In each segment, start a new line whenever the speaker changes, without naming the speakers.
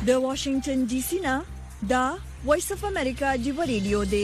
د واشنگټن ډي سي نه دا وایس اف امریکا دی ریډیو دی.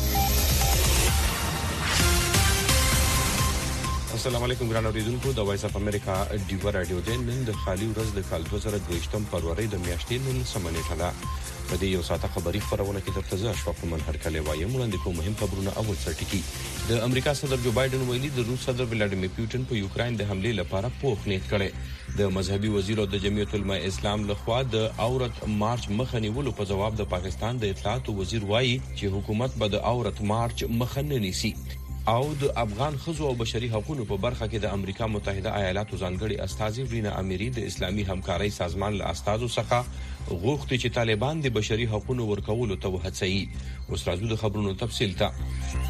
السلام علیکم ګران اوریدونکو، د وایس اف امریکا دی ریډیو دی نن د خالي ورځ د کال 2022 فروری د میاشتې نن سمنه ده. په دې یو ساعته خبري خبرونه کې درته ځه اشفاق من هر کله وایم وړاندې کوم مهم خبرونه. اول سرټکی د امریکا صدر جو بایدن ویلي د روس صدر ولادیمیر پوتین په یوکرين د حمله لپاره پوښ نیت کړي. د مذهبي وزیر او د جمعیت العلماء اسلام لخوا د اورت مارچ مخه نیولو په جواب د پاکستان د اطلاعات وزیر وایي چې حکومت به د اورت مارچ مخه نه نیسي. او د افغان خزو او بشري حقوقو په برخه کې د امریکا متحده ایالاتو ځانګړي استاذ رینا اميري د اسلامي همکارۍ سازمان له استادو څخه غوښتي چې طالبان د بشري حقوقو ورکولو ته وهڅوي. اوس راځو د خبرونو تفصیل ته.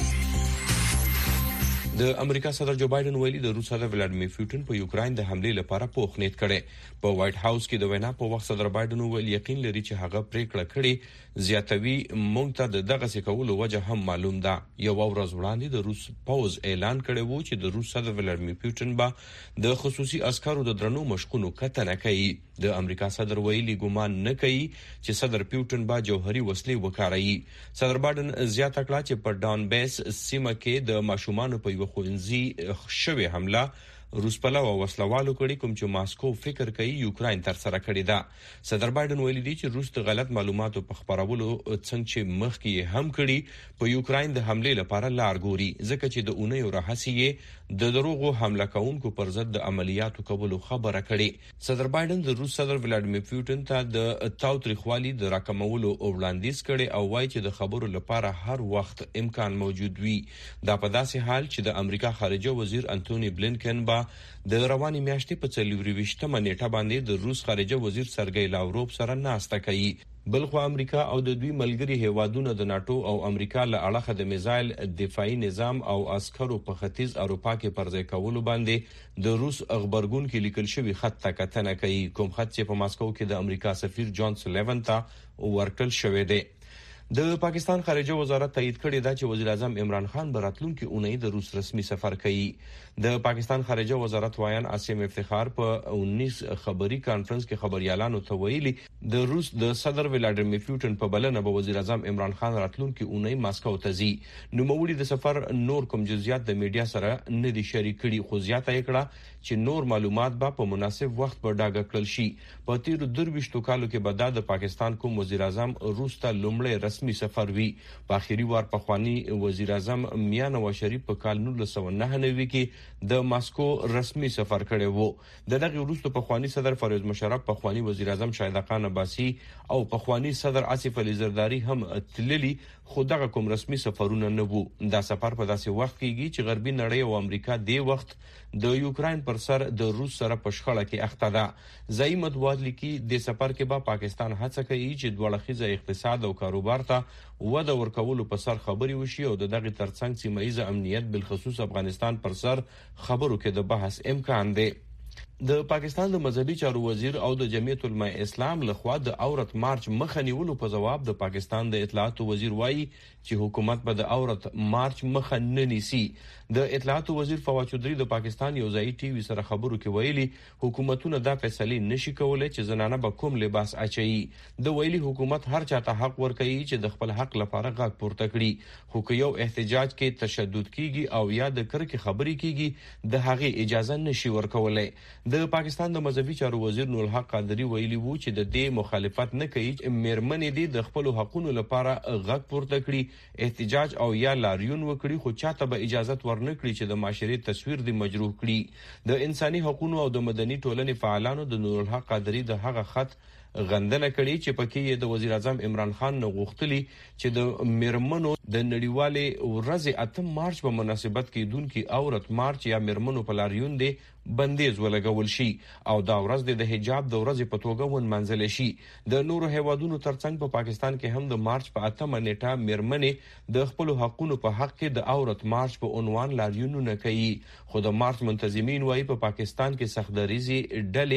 د امریکا صدر جو بایدن ویلي د روس صدر ولادیمیر پوتین په یوکرين د حمله لپاره پوښ نیت کړي. په وایټ هاوس کې د وینا په وخت صدر بایدن ویل یقین لري چې هغه پریکړه کړي زیاتوي مونږ ته د دغه سکولو وجه هم معلوم ده. یو ورځ وړاندې د روس پوز اعلان کړی وو چې د روس صدر ولادیمیر پوتین به د خصوصي عسکرو د درنو مشقونو کتنه کوي. د امریکا صدر ویلي ګومان نه کوي چې صدر پوتین به جوهري وسلې وکاروي. صدر بایدن زیاته کړه چې په ډان بیس سیمه کې د ماشومان په خوندزي شوی حمله روس په لور وسلوالو کړي کوم چې ماسکو فکر کوي یوکرين تر سره کړی ده. صدر بایدن ویلي دی چې روس د غلط معلوماتو په خبرولو څنګه چې مخکې هم کړي په یوکرين د حمله لپاره لار ګوري ځکه چې د اونۍ راهسي د دروغو حمله کوونکو پر ضد د عملیاتو کولو خبره کړي. صدر بایدن د روس صدر ولادیمیر پوتین ته د تاوتریخوالي د راکمولو وړاندیز کړي او وایي چې د خبرو لپاره هر وخت امکان موجود وي. دا په داسې حال چې د امریکا خارجه وزیر انټونی بلینکن با د رواني میاشتې په 24مه نیټه باندې د روس خارجه وزیر سرګی لاوروف سره ناسته کوي. بلخو امریکا او د دوی ملګري هیوادونو د ناتو او امریکا له اړخه د میزایل دفاعي نظام او عسکرو په ختیځ اروپا کې پرځای کولو باندې د روس خبرګون کې لیکل شوی خط ته کتنه کوي. کوم خط چې په ماسکو کې د امریکا سفیر جان سلیون ته ورکړل شوی دی. د پاکستان خارجه وزارت تایید کړی دا چې وزیر اعظم عمران خان براتلونکو اونۍ د روس رسمي سفر کوي. د پاکستان خارجه وزارت وایان عاصم افتخار په 19 خبري کانفرنس کې خبريالانو ته ویلي د روس د صدر ولادیمیر پوتین په بلنه به وزیر اعظم عمران خان راتلونکو اونۍ ماسکو ته ځي. نو مولي د سفر نور کوم جزئیات د میډیا سره نه دي شریک کړي خو زیاته کړه چې نور معلومات به په مناسب وخت پر ډاګه کړل شي. په تیر 22 کالو کې بعد د پاکستان کوم وزیر اعظم روس ته لومړی رسمي سفر وی. په اخیری وار په خواني وزیر اعظم میاں نواز شریف په کال 1999 کې د ماسکو رسمي سفر کړی وو. دغه وروسته په خواني صدر فروز مشرف، په خواني وزیر اعظم شاهد خان عباسی او په خواني صدر آصف علي زرداری هم تللی خو دغه کوم رسمي سفرونه نه وو. دا سفر په داسې وخت کېږي چې غربي نړۍ او امریکا د وخت د یوکرين پر سر د روس سره په شخړه کې اخته ده. ځای مطبوعات لیکي د سفر کې به پاکستان هڅه کوي چې دوړخیزه اقتصاد او کاروبار ته وده ورکولو په سر خبري وشي او دغه ترڅنګ سیمایي امنیت بالخصوص افغانستان پر سر خبرو کې د بحث امکان دی. د پاکستان د مذهبي چارو وزیر او د جمعیت العلماء اسلام لخوا د اورت مارچ مخه نیولو په جواب د پاکستان د اطلاعات وزیر وایي چې حکومت به د اورت مارچ مخه نه نیسي. د اطلاعات وزیر فواد چودري د پاکستان یو ځای ټي وي سره خبرو کې ویلي حکومتونه دا فیصله نشي کولای چې زنانه به کوم لباس اچي. د ویلي حکومت هر چاته حق ورکوي چې د خپل حق لپاره غږ پورته کړي خو که یو احتجاج کې تشدد کیږي او یا د کرکې خبري کیږي د هغه اجازه نشي ورکولای. د پاکستان د مذهبي چارو وزیر نور الحق قادری ویلي وو چې د دې مخالفت نه کوي چې میرمنې دي د خپل حقوقو لپاره غږ پورته کړي، احتجاج او یا لاریون وکړي خو چاته به اجازه ورنکړي چې د معاشري تصویر دی مجروح کړي. د انساني حقوقو او د مدني ټولنې فعالانو د نور الحق قادری د هغه خط غندنه کړي چې پکې د وزیر اعظم عمران خان نو غوښتلی چې د میرمنو د نړیوالې ورځ 8 مارچ په مناسبت کې دونکو اورت مارچ یا میرمنو په لاریون دی بندیز ولګول شي او دا ورځ د حجاب د ورځې په توګه ونمنځل شي. د نورو هیوادونو ترڅنګ په پاکستان کې هم د مارچ په 8 نیټه میرمنې د خپل حقوقو په حق کې د اورت مارچ په عنوان لاریونونه کوي خو د مارچ منتظمین وايي په پاکستان کې سختدریزي ډلې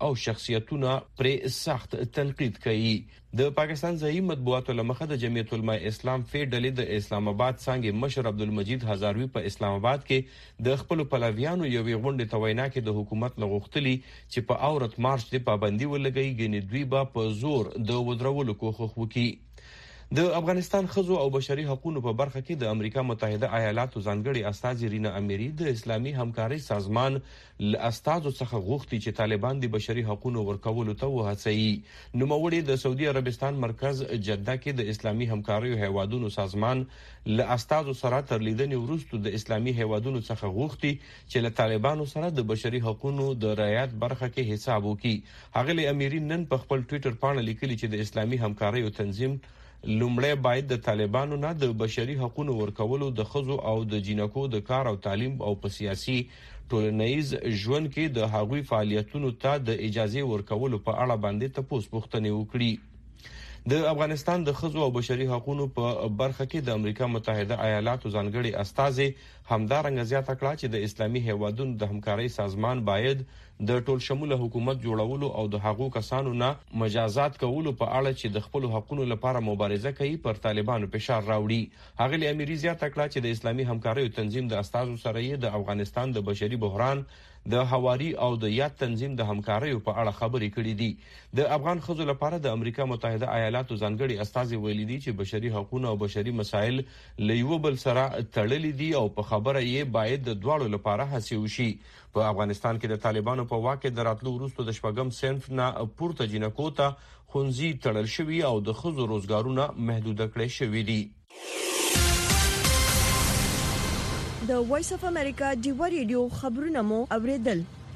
او شخصیتونه پر سخت تنقید کوي. د پاکستان ځایي مطبوعاتو لمخه د جمعیت علماء اسلام فیډرالي د اسلام آباد څنګه مشر عبدالمجید هزاروی په اسلام آباد کې د خپل پلویانو یوې غونډې ته وینا کې د حکومت لغوښتلی چې په اورت مارچ د پابندي ولګي غنی دوی با په زور د ودرولو کوښښ وکړي. د افغانستان خزو او بشري حقوقو په برخه کې د امریکا متحده ایالاتو ځانګړي استاذ رینا اميري د اسلامي همکاري سازمان ل استادو څخه غوښتي چې طالبان د بشري حقوقو ورکولو ته وهڅوي. نوموړي د سعودي عربستان مرکز جده کې د اسلامي همکاري هیوادونو سازمان ل استادو سره تر لیدنې وروسته د اسلامي هیوادونو څخه غوښتي چې له طالبانو سره د بشري حقوقو د رعایت برخه کې حساب وکړي. هغه اميري نن په خپل ټوئیټر باندې لیکلي چې د اسلامي همکاري تنظیم لومړی باید د طالبانو نه د بشري حقوقو ورکولو د خزو او د جنکو د کار او تعلیم او په سیاسي ټولنیز ژوند کې د هغوی فعالیتونو ته د اجازه ورکولو په اړه باندې تاسو پوښتنه وکړي. د افغانستان د خزو او بشري حقوقو په برخه کې د امریکا متحده ایالاتو ځانګړي استاذ همدارنګه زیاته کړه چې د اسلامي هیوادونو د همکاري سازمان باید د ټول شموله حکومت جوړولو او د حقوقو کسانو نه مجازات کولو په اړه چې د خپل حقوقو لپاره مبارزه کوي پر طالبانو فشار راوړي. هغه اميري زیاته کړه چې د اسلامي همکاري تنظیم د استادو سره د افغانستان د بشري بحران د حواري او د یاد تنظیم د همکاري په اړه خبرې کړې دي. د افغان خزو لپاره د امریکا متحده ایالاتو ځانګړي استاذ ویلي دي چې بشري حقوق او بشري مسایل له یو بل سره تړلي دي او په خبره یې باید د دواړو لپاره هڅې وشي. په افغانستان کې د طالبانو په واک کې د راتلو وروسته د شپږم صنف نه پورته جنکو ته خونځي تړل شوی او د خزو روزګارونه محدود کړي شوی دي.
د وایس اف امریکا ډیوا ریډیو خبرونه مو اوریدل.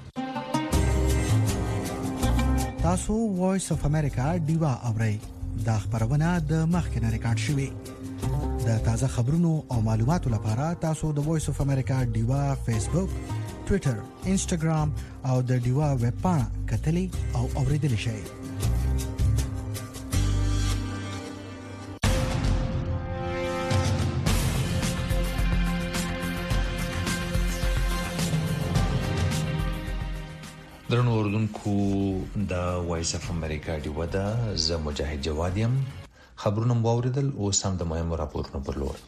تاسو وایس اف امریکا ډیوا اورئ. دا خبرونه د مخکنه ریکارډ شوی. د تازه خبرونو او معلوماتو لپاره تاسو د وایس اف امریکا ډیوا فیسبوک، ټوئیټر، انسټاګرام او د ډیوا ویب پاڼه کتلی او اوریدل شئ.
درنو اوردونکو د وایس اف امریکا ډیوا د ز مجاهد جوادیم خبرونه واوریدل او سم د مهمو راپورونو پر لور.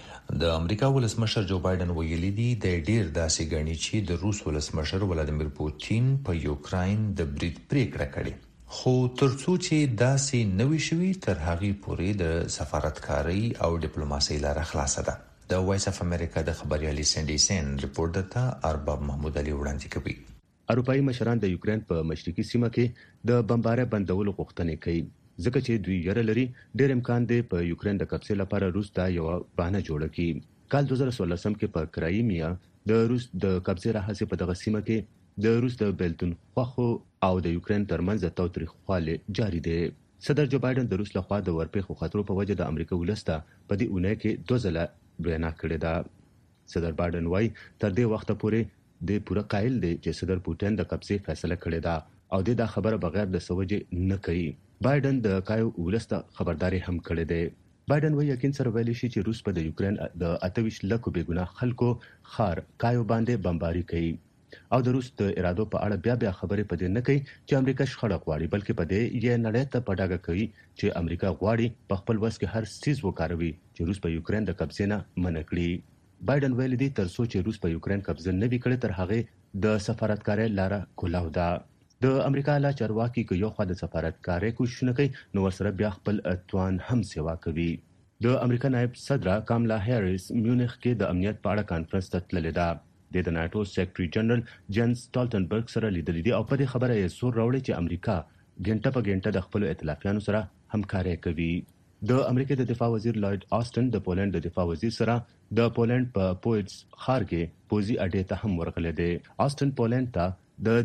د امریکا ولسمشر جو بایدن ویلي دی د ډیر داسې غنی چې د روس ولسمشر ولادیمیر پوتین په یوکراین د برید پریکړه کړې، خو ترڅو چې داسې نوي شوي تر هغه پورې د سفارتکاري او ډیپلوماسي لاره خلاصه ده. د وایس اف امریکا د خبريالي سندي سین ریپورټ ته ارباب محمود علي وړاندې کوي.
اروپایي مشران د یوکرين په مشرقي سیمه کې د بمباره بندولو غوښتنه کوي ځکه چې دوی یره لري ډېر امکان دی په یوکرين د قبضې لپاره روس دا یو بهانه جوړ کړي. کال 2016 کې په کرایمیا د روس د قبضې راهسي په دغه سیمه کې د روس د بیلتون خوخو او د یوکرين ترمنځ تاوتریخواله جاری دی. صدر جو بایدن د روس لخوا د ورپېښو خطرو په وجه د امریکا ولسته په دې اونۍ کې 2 ځله بیان کړی دا. صدر بایدن وايي تر دې وخت پورې د پوره قائل دی چې صدر پوتین د قبضې فیصله کړې ده او د خبره بغیر د سوجې نه کوي. بایدن د کایو ولسته خبرداري هم کړې ده. بایدن وایي یقین سره ویلي شي چې روس په د یوکرين د 28 لکه بېګناه خلکو خار کایو باندې بمباري کوي او د روس د ارادو په اړه بیا خبرې پدې نه کوي چې امریکا شخړه غواړي، بلکې پدې یې نړۍ ته پډاګه کوي چې امریکا غواړي په خپل وس کې هر څیز وکاروي چې روس په یوکرين د قبضې نه منع کړي. بایدن ویلي دی تر څو چې روس په یوکرين قبضه نه وکړي تر هغه د سفارتکارۍ لاره کولاو ده. د امریکا لا چارواکي کې یو خوا د سفارتکارۍ کوششونه کوي نو ورسره بیا خپل توان هم سیوا کوي. د امریکا نائب صدر کاملا هریس میونخ کې د امنیت په اړه کانفرنس ته تللې ده. د ناتو سیکریټري جنرال جنس سټالټنبرګ سره لیدلې دي او په دې خبره یې زور راوړی چې امریکا ګنټه په ګنټه د خپل ائتلافیانو سره همکاري کوي. د امریکا د دفاع وزیر لایډ آسټن د پولند د دفاع وزیر سره د پولند په پویټس خار کې پوزي اډې ته هم ورغله دي. آسټن پولند ته د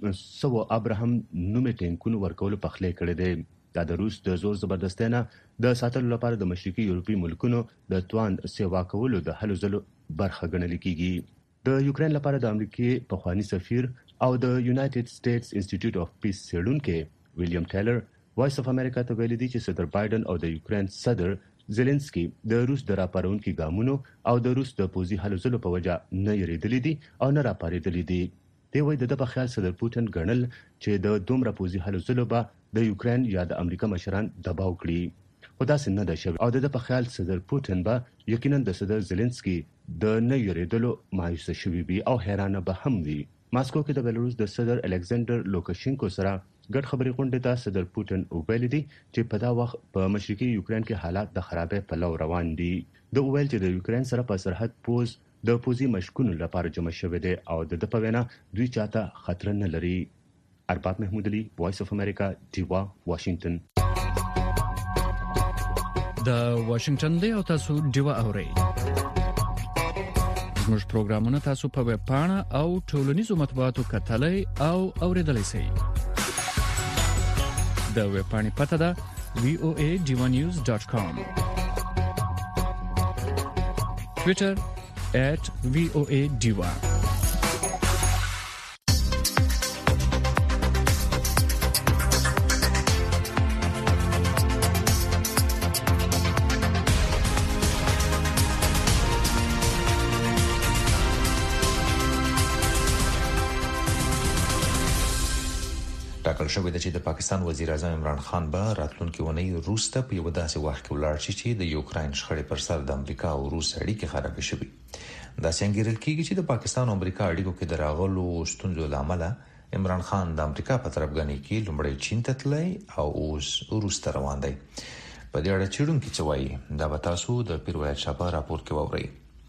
2.5 ابراهام نومې ټینکونو ورکول په خله کړی دی. دا د روس د زور زبردستانه د ساتلو لپاره د مشرقي یورپی ملکونو د توان سیوا کولو د هلو ځلو برخه ګڼل کیږي. د یوکرين لپاره د امریکای پخوانی سفیر او د یونایټډ سټیټس انسټیټیوټ اف پیس سیډونکو ویلیام ټیلر وایس اف امریکا ته ویلي دي چې صدر بایدن او د یوکرين صدر زيلنسکي د روس د راپارونکو ګامونو او د روس د پوزي هلو ځلو په وجه نه یریدلې دي او نه راپارېدلې دي. دی وایي د په خیال صدر پوتین ګڼل چې د دومره پوزي هلو ځلو به د یوکرين یا د امریکا مشران دباو کړي خو دا څنګه د شوی او د په خیال صدر پوتین به یقینا د صدر زيلنسکي د نه یریدلو مایوس شوی وي او حیرانه به هم وي ماسکو کې د بیلاروس د صدر الکساندر لوکاشینکو سره ګډ خبري غونډه ته صدر پوتین ویل دي چې په دا وخت په مشرقي یوکرين کې حالات د خرابې په لور روان دي د ویل چې د یوکرين سره په سرحد پوز د پوزي مشکونو لپاره جمع شوی دي او د په وینا دوی چاته خطر نه لري ارباب محمود علي وایس اف امریکا دیوا واشنگټن
د واشنگټن دی او تاسو دیوا اورئ زموږ پروګرامونه تاسو په ویب پاڼه او ټولنیزو مطبوعاتو کتلای او اوریدلای شئ د ویب پاڼې پته ده voadivanews.com Twitter @voadiva
ټاکل شوې ده چې د پاکستان وزیر اعظم عمران خان به راتلونکي ونې روس ته په یو داسې وخت کې ولاړ شي چې د یوکرين شخړې پر سر د امریکا او روس اړیکې خراب شي دا څنګه ګرل کیږي چې د پاکستان او امریکا اړیکو کې دراغلو ستونزو لامل عمران خان د امریکا په طرفګنۍ کې لومړی چین ته تللی او اوس روس ته روان دی په دې اړه چیرونکو څه وایي دا به تاسو د پیروایت شپه راپور کې واورئ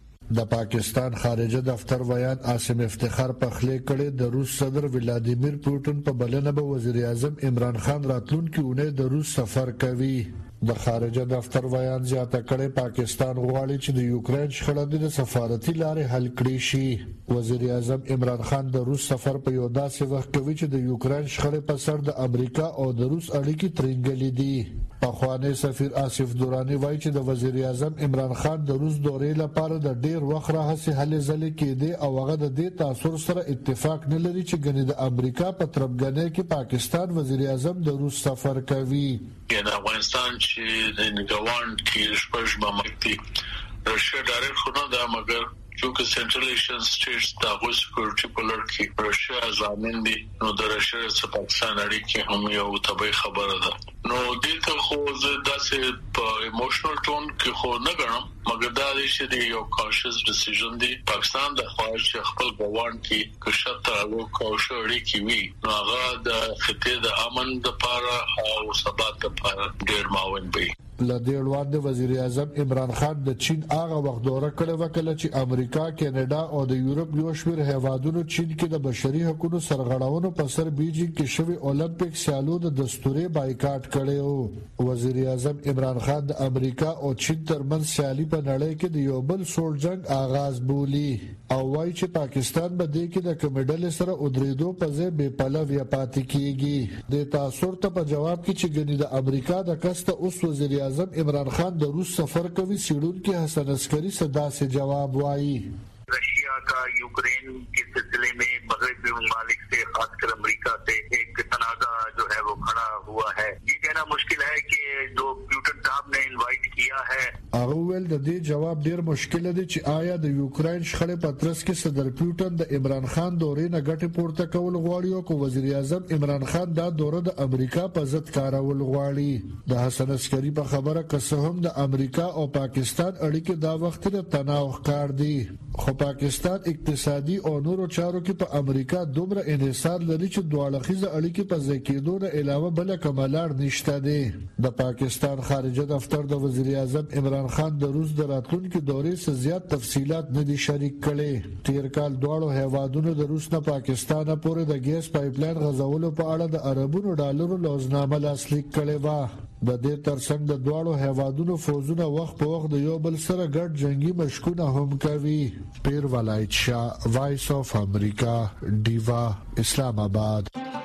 د پاکستان خارجه دفتر ویان عاصم افتخار په خله کړي د روس صدر ولادیمیر پوتین په بلنه به وزیر اعظم عمران خان راتلونکي اونۍ د روس سفر کوي د خارجه دفتر ویان زیاته کړي پاکستان غواړي چې د یوکرين شخړه د سفارتي لارې حل کړي شي وزیر اعظم عمران خان د روس سفر په یو داسې وخت کوي چې د یوکرين شخړې په سر د امریکا او د روس اړیکې ترنګلې دي پخوانی سفیر آصف دورانی وایي چې د وزیر اعظم عمران خان د روس دورې لپاره د ډیر وخت راهیسې هلې ځلې کېدې او هغه د دې تاثر سره اتفاق نه لري چې ګنې د امریکا په طرفګنۍ کې پاکستان وزیر اعظم د روس سفر کوي
د افغانستان چې د نگوان کې شپږ مملکتي رشیا ډایرکټ خو نه دا مګر چونکه سنټرل ایشین سټیټس د غو سکیورټي په لړ کې رشیا ضامن دي نو د رشیا سره پاکستان اړیکې هم یو طبيعي خبره ده نو دلته خو داسې په ایموشنل ټون کې خو نه غواړم مګر دا چې یو کانشس ډیسیژن دی پاکستان د خواهش خپل ګوان کې کښته او کوشوري کې وی نو هغه د خطې د امن لپاره او ثبات لپاره ډیر معاون وي
لدې وړاندې وزیر اعظم عمران خان د چین هغه وخت دوره کړې وکړه چې امریکا کینیډا او د یورپ یو شمېر هیوادونو چین کې د بشري حقوقو سرغړونو په سر بیجینګ کې شوی اولمپیک سیالو د دستوري بایکاټ کړي وزیر اعظم عمران خان د امریکا او چین ترمنځ سیالي په نړۍ کې د یو بل سوړ جنگ آغاز بولی او وایي چې پاکستان به د کې د کمیډل سره ودریدو په ځای بے پلوه پاتې کیږي د تاثر ته په جواب کې چې ګنې د امریکا د کسته اوس وزیر اعظم عمران خان د روس سفر کوي سیډون کې حسن عسکری صدا سے جواب وایي
Russia का Ukraine के सिलसिले में मगरबी ममालिक से खासकर अमेरिका से एक तनाज़ा जो है वो खड़ा हुआ है ये कहना मुश्किल है कि जो प्यूटन साहब ने इनवाइट किया है
اول د دې جواب ډیر مشکل دی چې آیا د یوکرين شخړې په ترڅ کې صدر پوتین د عمران خان دورې نه ګټه پورته کول غواړي او وزیر اعظم عمران خان دا دوره د امریکا په ضد کارول غواړي د حسن عسکری په خبره قسم د امریکا او پاکستان اړیکې دا وخت د تناو ښکار دي خو پاکستان اقتصادي او نورو چارو کې په امریکا دومره انحصار لري چې دواړه اړیکې په ځای کېدو نه علاوه بل کوملار نشته دي د پاکستان خارجه دفتر د وزیر اعظم عمران خان د روس د راتلونکو دورې څخه زیات تفصيلات نه دي شریک کړي تیر کال دواړو هیوادونو د روس نه پاکستان پورې د ګیس پایپلاین غځولو په اړه د اربونو ډالرو لوزنامه لاسلیک کړي و د دې ترڅنګ د دواړو هیوادونو فوجونه وخت په وخت د یو بل سره ګډ جنگي مشقونه هم کوي پیر ولایت شاه وایس اف امریکا دیوا اسلام آباد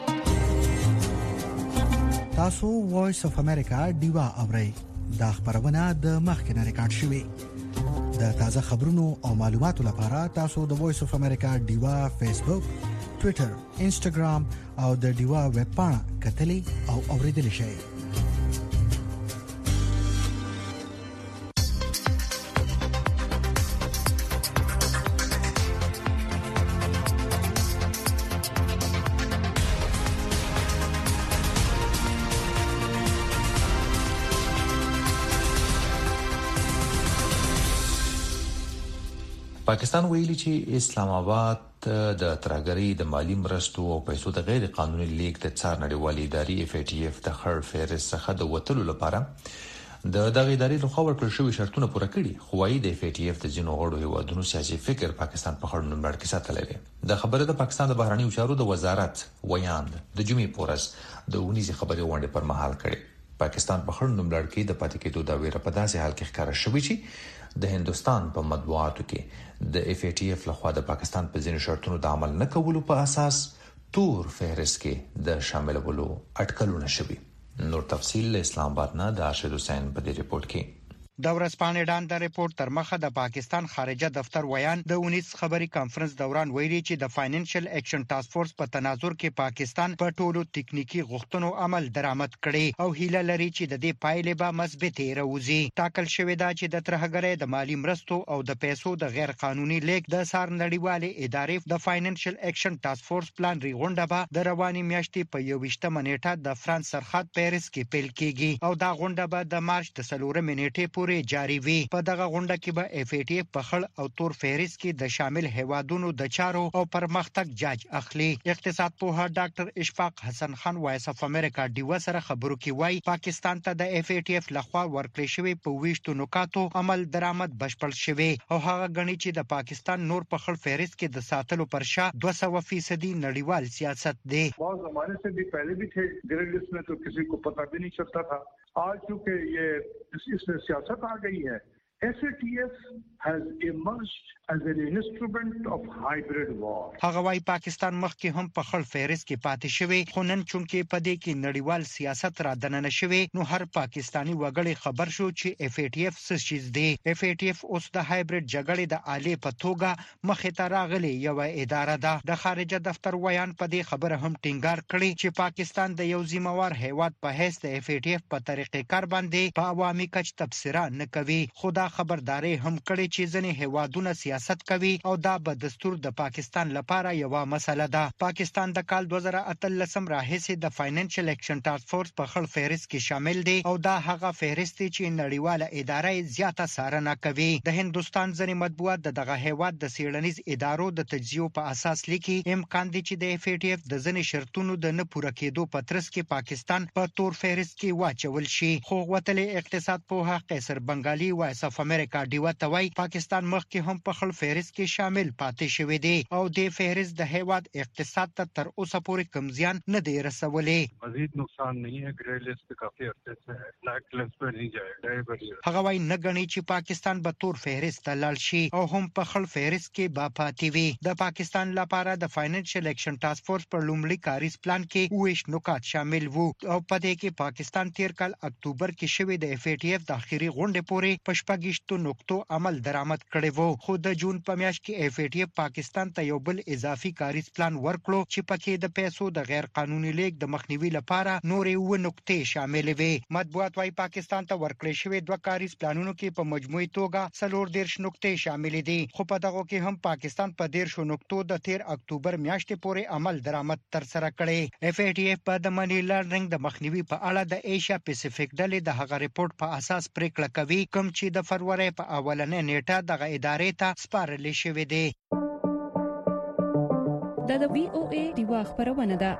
تاسو وایس اف امریکا دیوا اورئ دا خبرونه د مخکنه ریکارډ شوې د تازه خبرونو او معلوماتو لپاره تاسو د وایس اف امریکا دیوا فیسبوک ټوئیټر انسټاګرام او د دیوا ویب پاڼه کتلې او اوریدل شئ
پاکستان ویلي چې اسلام آباد د ترهګرۍ د مالی مرستو او پیسو د غیر قانوني لیک د څار نړیوالې ادارې FATF د خړ فهرست څخه د وټلو لپاره د دغه ادارې له خوا ورکړل شوی شرطونه پوره کړي، خو وايي د FATF د ځینو غړو هیوادونو سیاسي فکر پاکستان په خړ نمبر کې ساتلی دی. د خبره د پاکستان د بهرنیو چارو د وزارت ویاند د جمعې پورس د ونیزي خبري غونډې پر مهال کړي. پاکستان په خړ نمبر کې د پاتې کېدو دا ویره په داسې حال کې ښکاره شوې چې د هندستان په مطبوعاتو کې د FATF لخوا د پاکستان په ځینو شرطونو د عمل نه کولو په اساس تور فهرست کې د شاملولو اټکلونه شوي. نور تفصیل اسلام آباد نه د ارشد حسین په دې ریپورت کې.
د ورځپاڼې ډان د ریپورت تر مخه د پاکستان خارجه دفتر ویان د 19 خبري کانفرنس دوران ویلي چې د فاینانشل اکشن ټاسک فورس په تناظر کې پاکستان په ټولو ټکنیکی غوښتنو عمل درآمد کړي او هیله لري چې د دې پایلې به مثبتې راوځي. ټاکل شوې ده چې د ترهګرۍ د مالی مرستو او د پیسو د غیر قانوني لیک د سار نړیوالې ادارې د فاینانشل اکشن ټاسک فورس پلان ریغونډه به د رواني میاشتې په 21 نیټه د فرانس سرحد پیرس کې پیل کیږي او دا غونډه به د مارچ د 4 نیټې جاری وي. په دغه غونډه کې به FATF په خړ او تور فهرست کې د شامل هیوادونو د چارو او پرمختګ جاج اخلي. اقتصاد پوها ډاکټر اشفاق حسن خان وایس اف امریکا ډیو سره خبرو کې وایي پاکستان ته د FATF لخوا ورکړل شوی په 20 نکاتو عمل درآمد بشپړ شوی او هغه غني چې د پاکستان نور په خړ فهرست کې د ساتلو پر شا 200% نړیوال سیاست دی.
बहुत जमाने से भी पहले भी थे ग्रे लिस्ट में, तो किसी को पता भी नहीं चलता था. आज चूंकि ये इसमें सियासत आ गई है, FATF has emerged as an instrument of hybrid war.
هغه وايي پاکستان مخکې هم په خړ فهرست کې پاتې شوی، خو نن چونکې په دې کې نړیوال سیاست را دننه شوی نو هر پاکستانی وګړی خبر شو چې FATF څه شي دی. FATF اوس د هایبرید جګړې د آلې په توګه مخې ته راغلي یو اداره ده. د خارجه دفتر ویان په دې خبره هم ټینګار کړی چې پاکستان د یو ذمہوار هیواد په حیث د FATF په طریقې کار باندې په عوامي کچ تبصره نه کوي. خدا خبرداري هم کړی چې ځینې هیوادونه سیاست کوي او دا به دستور د پاکستان لپاره یو مسله ده. پاکستان د کال 2013 راهیسې د فاینانشل اکشن ټاسک فورس په خړ فهرست کې شامل دی او دا هغه فهرست چې نړیواله ادارې زیاته څارنه کوي. د هندستان ځینې مطبوعات دغه هیواد د سیړنیز ادارو د تجزیو په اساس لیکي امکان دی چې د FATF د ځینې شرطونو د نه پوره کېدو په ترڅ کې پاکستان په تور فهرست کې واچول شي. خو وتلې اقتصاد پوها قیصر بنگالي وایس اف امریکا ډیو ته وایي پاکستان مخکې هم په خړ فهرست کې شامل پاتې شوی دی او د فهرست د هیواد اقتصاد ته تر اوسه پورې کم زیان نه دی رسولی.
مزید نقصان नहीं है, ग्रे लिस्ट पे काफी अर्से से है, ब्लैक लिस्ट पे नहीं जाएगा.
هغه وايي نه غني چې پاکستان به تور فهرست ته لاړ شي او هم په خړ فهرست کې به پاتې وي. د پاکستان لپاره د فاینانشل اکشن ټاسک فورس پر لومړي کاریز پلان کې 20 نکات شامل وو او په دې کې پاکستان تیر کال اکتوبر کې شوی د FATF د اخیری غونډې پورې په 15 نقطو عمل درآمد کړی وو. خو د جون په میاشت کې FATF پاکستان ته یو بل اضافي کاریز پلان ورکړو چې پکې د پیسو د غیر قانوني لیک د مخنیوي لپاره نورې و نقطې شامل وي. مطبوعات وايي پاکستان ته ورکړل شوی دوه کاریز پلانونو کې په مجموعي توګه 40 نقطې شامل دي، خو په دغه کې هم پاکستان په 13 نقطو د 13 اکتوبر میاشتې پورې عمل درآمد تر سره کړي. FATF په د منی لانډرینګ د مخنیوي په اړه د ایشیا پیسفیک ډلې د هغه ریپورت په اساس پریکړه کوي کوم چې د فروری په اولنې نیټه دغه ادارې ته سپارل شوی دی.
د VOA دیوا خبرونه ده.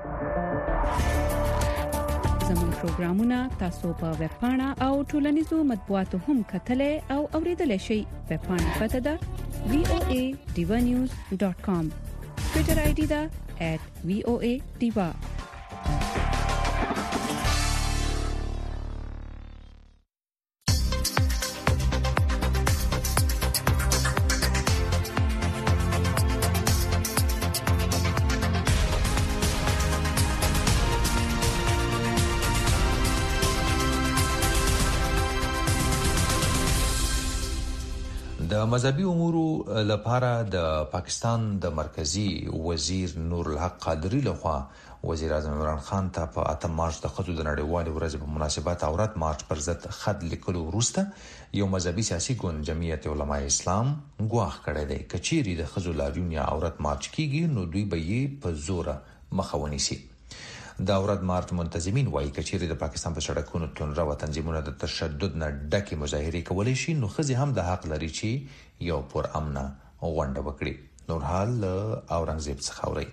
زموږ پروګرامونه تاسو په ویب پاڼه او ټولنیزو مطبوعاتو هم کتلای او اوریدلای شئ. ویب پاڼه پته ده voadivanews.com. ټویټر آی ډي ده @voadiva.
د مذهبي امور لپاره د پاکستان د مرکزی وزیر نور الحق قادری لخوا وزیر اعظم عمران خان ته په 8 مارچ د خځو د نړیوالې ورځې په مناسبت عورت مارچ پر ضد خط لیکلو وروسته یو مذهبي سیاسي ګوند جمعیت علماء اسلام ګواښ کړی دی کچيري د خځو لاریون یا عورت مارچ کیږي نو دوی به یې په زور مخاوني سي. د عورت مارچ منتظمین وايي کچيري د پاکستان په سړکونو تلونرا و تنظیمونو د تشدد نه ډکه مظاهره کولای شي نو خځې هم د حق لري چې یو پر امنه غونډه وکړي. نور حال اورنګزیب څخه اوري.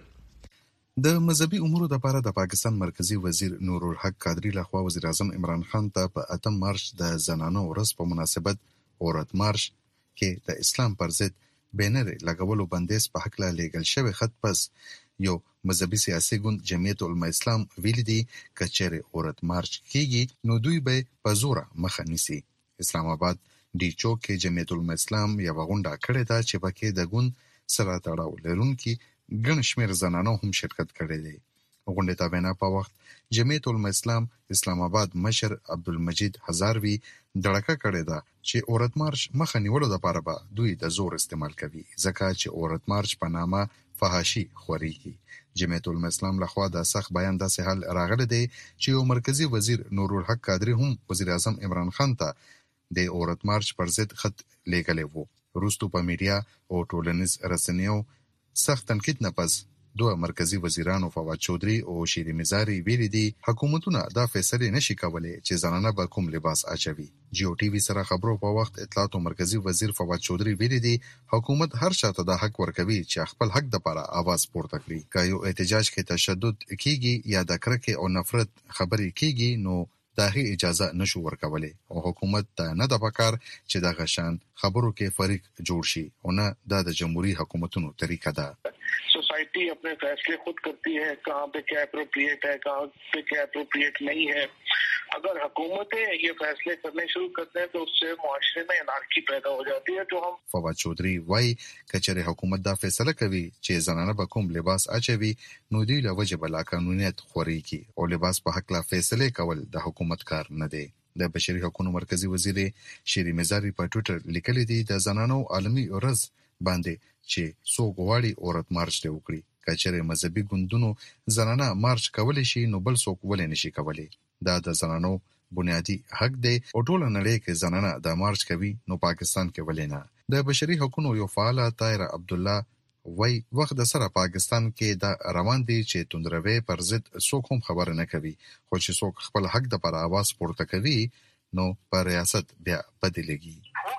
د مذهبي امورو لپاره د پاکستان مرکزی وزیر نور الحق قادری لخوا وزیر اعظم عمران خان ته په 8 مارچ د زنانو ورځ په مناسبت عورت مارچ کې د اسلام پر ضد بینر لګولو بندیز په حق لا لیګل شوی خط پس یو مذهبي سیاسي ګوند جمعیت العلماء اسلام ویل دي کچره عورت مارچ کیږي نو دوی به په زور مخه نیسي. اسلام آباد ډي چوک کې جمعیت العلماء اسلام یو غونډه کړې ده چې پکې د ګوند سره تړاو لرونکي ګڼ شمېر زنانو هم شرکت کړی دی. غونډې ته وینا په وخت جمعیت العلماء اسلام آباد مشر عبدالمجید هزاروی دړکه کړې ده چې عورت مارچ مخه نیولو لپاره به دوی د زور استعمال کوي ځکه چې عورت مارچ په نامه فحاشي خوريږي. جمعیت العلماء اسلام لخوا د سخت بیان داسې حل راغلی دی چې یو مرکزی وزیر نور الحق قادری هم وزیر اعظم عمران خان ته د عورت مارچ پر ضد خط لیږلی وو. وروسته په میډیا او ټولنیز رسنیو سخت تنقید نه پس دوه مرکزی وزیرانو فواد چودري او شیرین مزاری ویلي دي حکومتونه دا فیصله نشي کولای چې زنانه به کوم لباس اچوي. جیو ټي وي سره خبرو په وخت اطلاعات مرکزی وزیر فواد چودري ویلي دي حکومت هر چاته د حق ورکوي چې خپل حق د لپاره आवाज پورته کړي. که یو احتجاج کې تشدد کیږي یا د کرکه او نفرت خبرې کیږي نو دغه اجازه نشو ورکولای او حکومت ته نه د پکار چې د غشان خبرو کې فریق جوړ شي او نه د جمهوریت حکومتونو طریقه ده.
सोसाइटी अपने फैसले खुद करती है कहाँ पे क्या एप्रोप्रिएट है कहाँ पे क्या एप्रोप्रिएट नहीं है. अगर हुकूमतें ये फैसले करने शुरू करते हैं तो उससे मुआशरे में अनार्की पैदा हो जाती है. तो हम
फवाद चौधरी वाई کچره حکومت دا فیصله کوي چې زنانه به کوم لباس اچوي نو دی له وجه بلا قانونیت خوري کی او لباس په حق لا فیصله کول د حکومت کار نه دی. د بشري حقوقو مرکزی وزیر شیرین مزاری په ټوئیټر لیکلی دی د زنانو عالمي ورځ باندې چې څوک غواړي عورت مارچ ته وکړي. کچره مذهبي ګوندونو زنانه مارچ کولای شي نو بل څوک ولې نشي کولای. دا د زنانو بنیادی حق دی او ټول نړۍ کې زنانه د مارچ کوي نو پاکستان کې ولې نه. د بشري حقوقو یو فعال طاهر عبد الله وای وخت د سره پاکستان کې دا روان دي چې توندروي پر ضد څوک هم خبر نه کوي خو چې څوک خپل حق د پر आवाज پورته کوي نو پر ریاست بیا بدلېږي.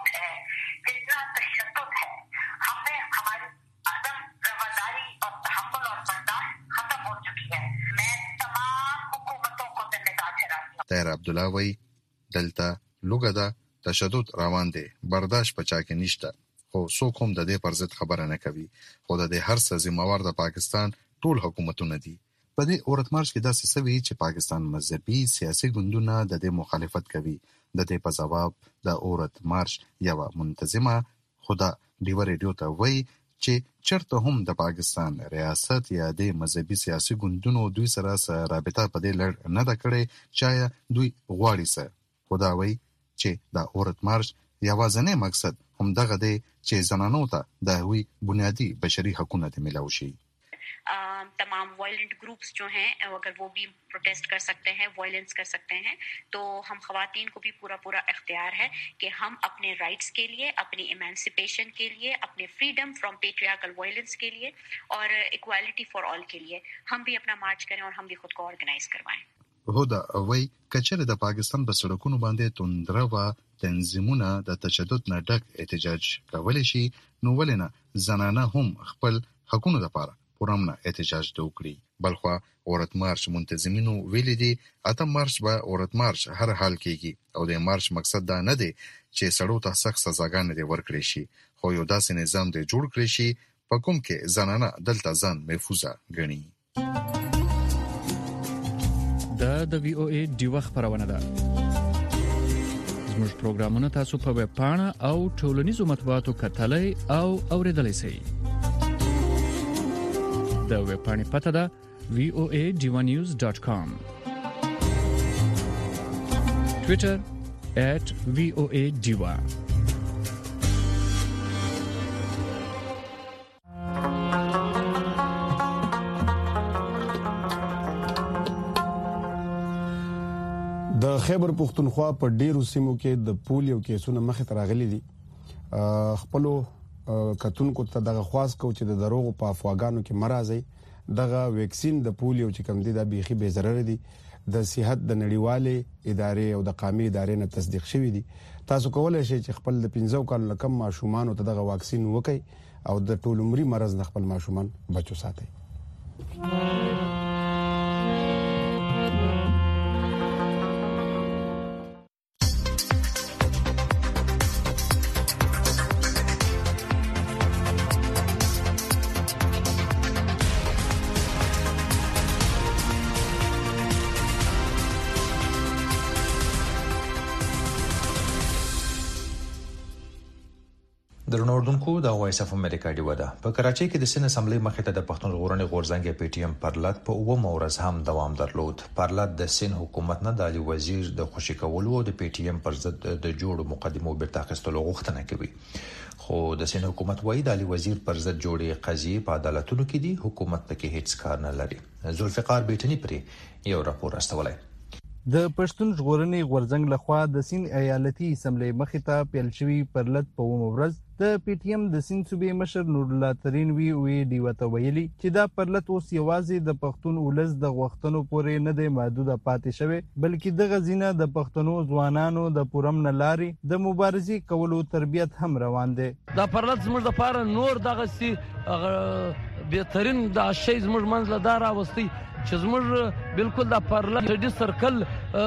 طاهر عبد الله وای دلته لوګه دا تشدد روان دي برداشت پچا کې نشته خو څوک هم د دې پر ضد خبره نه کوي خو د هر څه ذمہوار د پاکستان ټول حکومتونه دي. په دې عورت مارچ کې دا څه وی چې پاکستان مذهبي سیاسي ګوندونه د دې مخالفت کوي. د دې په جواب د عورت مارچ یو منتظمه خدا ډیو ریډیو ته وای چې چرته هم د پاکستان ریاست یا د مذهبي سیاسي ګوندونو دوی سره رابطه په دې لړ نه ده کړې چې دوی غواړي سره خدا وای چې د عورت مارچ یوازینی مقصد هم دغه دی چې زنانو ته د هوی بنیادی بشري حقوقونه ملو شي.
तमाम वायलेंट ग्रुप्स जो हैं अगर वो भी प्रोटेस्ट कर सकते हैं वायलेंस कर सकते हैं तो हम ख़वातीन को भी पूरा इख्तियार है कि हम अपने राइट्स के लिए अपनी इमेंसिपेशन के लिए अपने फ्रीडम फ्रॉम पेट्रियार्कल वायलेंस के लिए और इक्वालिटी फॉर ऑल के लिए हम भी अपना मार्च करें और हम भी खुद को ऑर्गेनाइज करवाएं.
هدا وای کچره د پاکستان په سړکونو باندې توندروا تنظیمونه د تشدد نه ډک احتجاج کولای شي نو ولنه زنانه هم خپل حقوقو لپاره پرامنه احتجاج وکړي. بلخوا عورت مارچ منتظمینو ویل دي 8 مارچ به عورت مارچ هر حال کېږي او د مارچ مقصد دا نه دی چې سړو ته سخت سزاګانې ورکړي شي خو یو داسې نظام دی جوړ کړی شي په کوم کې زنانه دلته ځان محفوظه ګڼي.
د وی او ای ډیو خبرونه ده. زموږ پروګرامونه تاسو په ویب پاڼه او ټولنیزو مطبوعاتو کتلای او اوریدلای شئ. د ویب پاڼې پته ده voanews.com. Twitter @voadiva.
د خیبر پختونخوا په ډیرو سیمو کې د پولیو کیسونه مخې ته راغلي دي. خپل کتونکو ته دغه خواست کو چې د دروغ په افواګانو کې مرزي دغه ویکسین د پولیو چې کوم دي د بيخي به ضرر دي د صحت د نړیوالې ادارې او د قومي ادارې نه تصدیق شوی دي. تاسو کولای شئ چې خپل د 15 کال کم ماشومان ته دغه واکسین وکړي او د ټول عمري مرز د خپل ماشومان بچو ساتي.
درنوردونکو د وایس اف امریکا دی ودا په کراچۍ کې د سن اسمبلی مخې ته د پښتون ژغورنې غورځنګ پی ټی ایم پرلط په اوه مورز هم دوام درلود. پرلط د سن حکومت نه د علي وزیر د خوشی کولو د پی ټی ایم پر ضد د جوړ مقدمو بیرته اخیستلو غوښتنه کوي. خو د سن حکومت وایي د علي وزیر پر ضد جوړې قضیې په عدالتونو کې دي، حکومت پکې هیڅ کار نه لري. ذوالفقار بیٹنی پرې یو راپور استولای.
د پښتون ژغورنې غورځنګ لخوا د سین ایالتي اسمبلی مخې ته پیل شوی پرلط په ورځ د پی ټی ایم د سین صوبې مشر نور الله ترین وی دی وته ویلي چې دا پرلط اوس یوازې د پښتون ولس د غوښتنو پورې نه دی محدود پاتې شوی، بلکې د غزینه د پښتنو ځوانانو د پورم نه لاري د مبارزې کولو تربیت هم روان دی.
دا پرلط زموږ د پاره نور دغه سي بهترین د شی زموږ منځ له دار واستي چې زموږ بالکل د پرلط د سرکل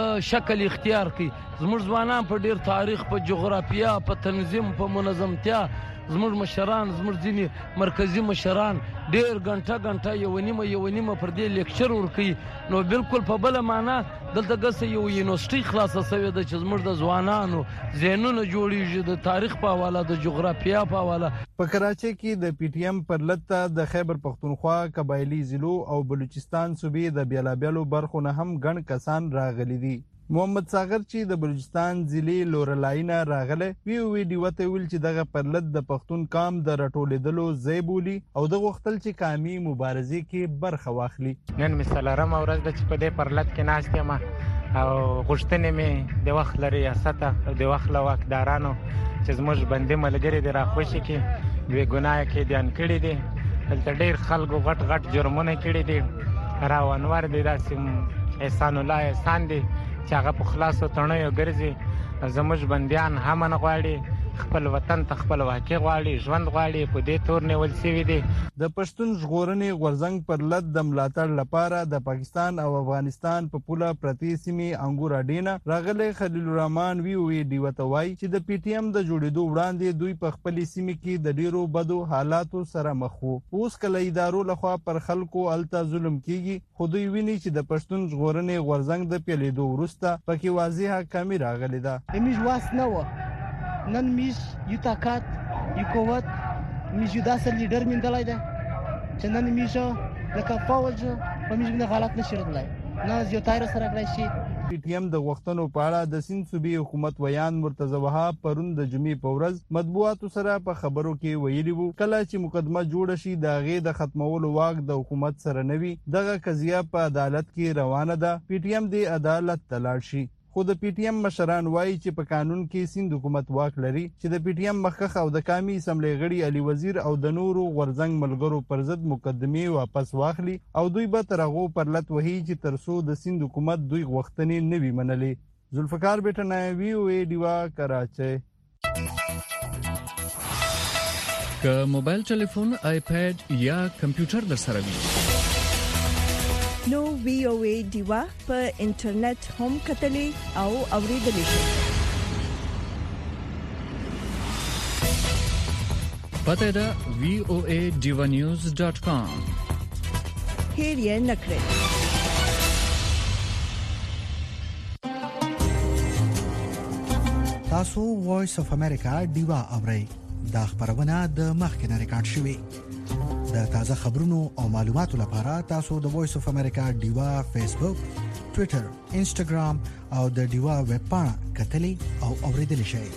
شکل اختیار کړي. زموږ ځوانان په ډیر تاریخ، په جغرافیا، په تنظیم، په منظمتیا، زموږ مشران، زموږ ځینې مرکزی مشران ډیر غنټه یو نیمه پر دې لیکچر ورکوي. نو بالکل په بل معنا دلته ګسه یو یونیورسيټي خلاصه شوې ده چې زموږ د ځوانانو ذهنونه جوړیږي د تاریخ په حواله، د جغرافیا په حواله.
په کراچۍ کې د پی ټی ایم پرلط د خیبر پختونخوا، قبایلی ضلعو او بلوچستان صوبې د بیلابیلو برخو نه هم ګڼ کسان راغلي دي. محمد ساغر چې د بلوچستان ضلع لورلاینا راغله وی دی وته ویل چې دغه پرلط د پښتون قام د رټولېدلو ځای بولی او د غوښتل چې قامي مبارزې کې برخه واخلي.
نن مثالرم ورځ د چې په دې پرلط کې ناست یم او غوښتنې مې د وخت له ریاست او د وخت له واکدارانو چې زموږ بندي ملګري دي راخوشي کې دوی ګناه کې دیان کړي دي. دلته ډېر خلکو غټ جرمونه کړي دي. راونور دي داسې احسان الله احسان دي چې هغه په خلاصو تڼیو ګرځي. زموږ بندیان هم نه غواړي خپل وطن ته خپلواکي غواړي، ژوند غواړي، په دې تور نیول شوي دي.
د پښتون ژغورنې غورځنګ پرلط د ملاتړ لپاره د پاکستان او افغانستان په پوله پرتې سیمې انګور اډینا راغلی خلیل الرحمن وی دی وته وایي چې د پی ټی ایم د جوړېدو وړاندې دوی په خپلې سیمې کې د ډیرو بدو حالاتو سره مخ وو. اوس کله ادارو لخوا پر خلکو الته ظلم کیږي، خو دوی ویني چې د پښتون ژغورنې غورځنګ د پیلېدو وروسته پکې واضحه کمی راغلې ده.
همیش واس نه و، نن میش یو طاقت یو قوت میش یو داسې لیډر میندلای ده چې نن میش لکه فوج په میش باندې حالات نشي راتلای، نه یو تایر سره کړی شي.
پی ټی ایم د غوښتنو په اړه د سیند صوبې حکومت ویان مرتضی وهاب پرون د جمعې په ورځ مطبوعاتو سره په خبرو کې ویلي وو کله چې مقدمه جوړه شي د هغې د ختمولو واک د حکومت سره نه وي. دغه قضیه په عدالت کې روانه ده، پی ټی ایم د عدالت ته لاړ شي. خو د پی ټی ایم مشران وایي چې په قانون کې سیند حکومت واک لري چې د پی ټی ایم مخکخ او د قامي اسمبلی غړي علي وزیر او د نورو غورځنګ ملګرو پر ضد مقدمې واپس واخلي او دوی به تر هغو پرلط وهي چې ترڅو د سیند حکومت دوی غوښتنې نه وي منلې. ذوالفقار بیٹنی وی او ای ډیوا کراچۍ.
که موبایل ټلیفون، آیپاد یا کمپیوټر در سره وي
نو وی او ای ډیوا په انټرنیټ هم کتلې او اوریدلې شي.
پته ده voanews.com.
هیر یې نکړئ.
تاسو وایس اف امریکا ډیوا اورئ. دا خبرونه د مخکنه ریکارډ شوې. د تازه خبرونو او معلوماتو لپاره تاسو د وایس اف امریکا ډیوا فیسبوک، ټوئیټر، انسټاګرام او د ډیوا ویب پاڼه کتلې او اوریدلې شئ.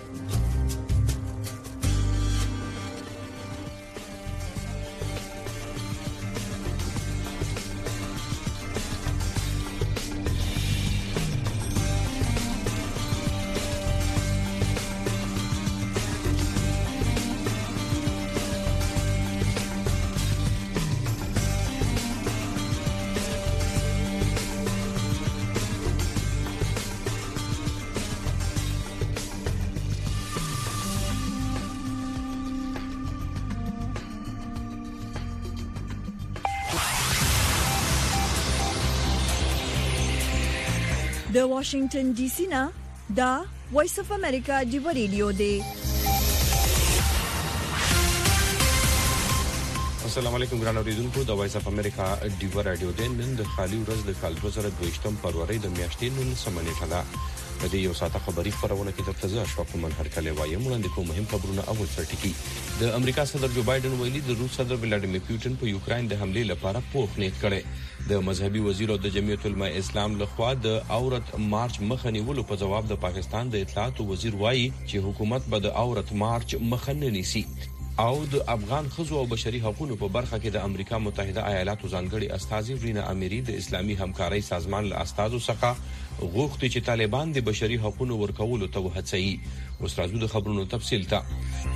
د واشنگټن ډي سي نه دا وایس اف امریکا دی ریډیو دی.
السلام علیکم ګران اوریدونکو، د وایس اف امریکا ډیو رادیو د نن د خالي ورځ د کال 2022 فروری د میاشتې نن سمنیټه ده. د دې یو ساعته خبری خبرونه کې درته ځه اشفاق من هر کله وایم وړاندې کوم مهم خبرونه. اول سرټکی د امریکا صدر جو بایدن ویلي د روس صدر ولادیمیر پوتین په یوکرين د حمله لپاره پوښ نیت کړي. د مذهبي وزیر او د جمعیت العلماء اسلام لخوا د اورت مارچ مخه نیولو په جواب د پاکستان د اطلاعات وزیر وایي چې حکومت به د اورت مارچ مخه نه نیسي. او د افغان خزو او بشري حقوقو په برخه کې د امریکا متحده ایالاتو ځانګړي استاذ رینا اميري د اسلامي همکارۍ سازمان له استادو څخه غوښتي چې طالبان د بشري حقوقو ورکولو ته وهڅوي. اوس راځو د خبرونو تفصیل ته.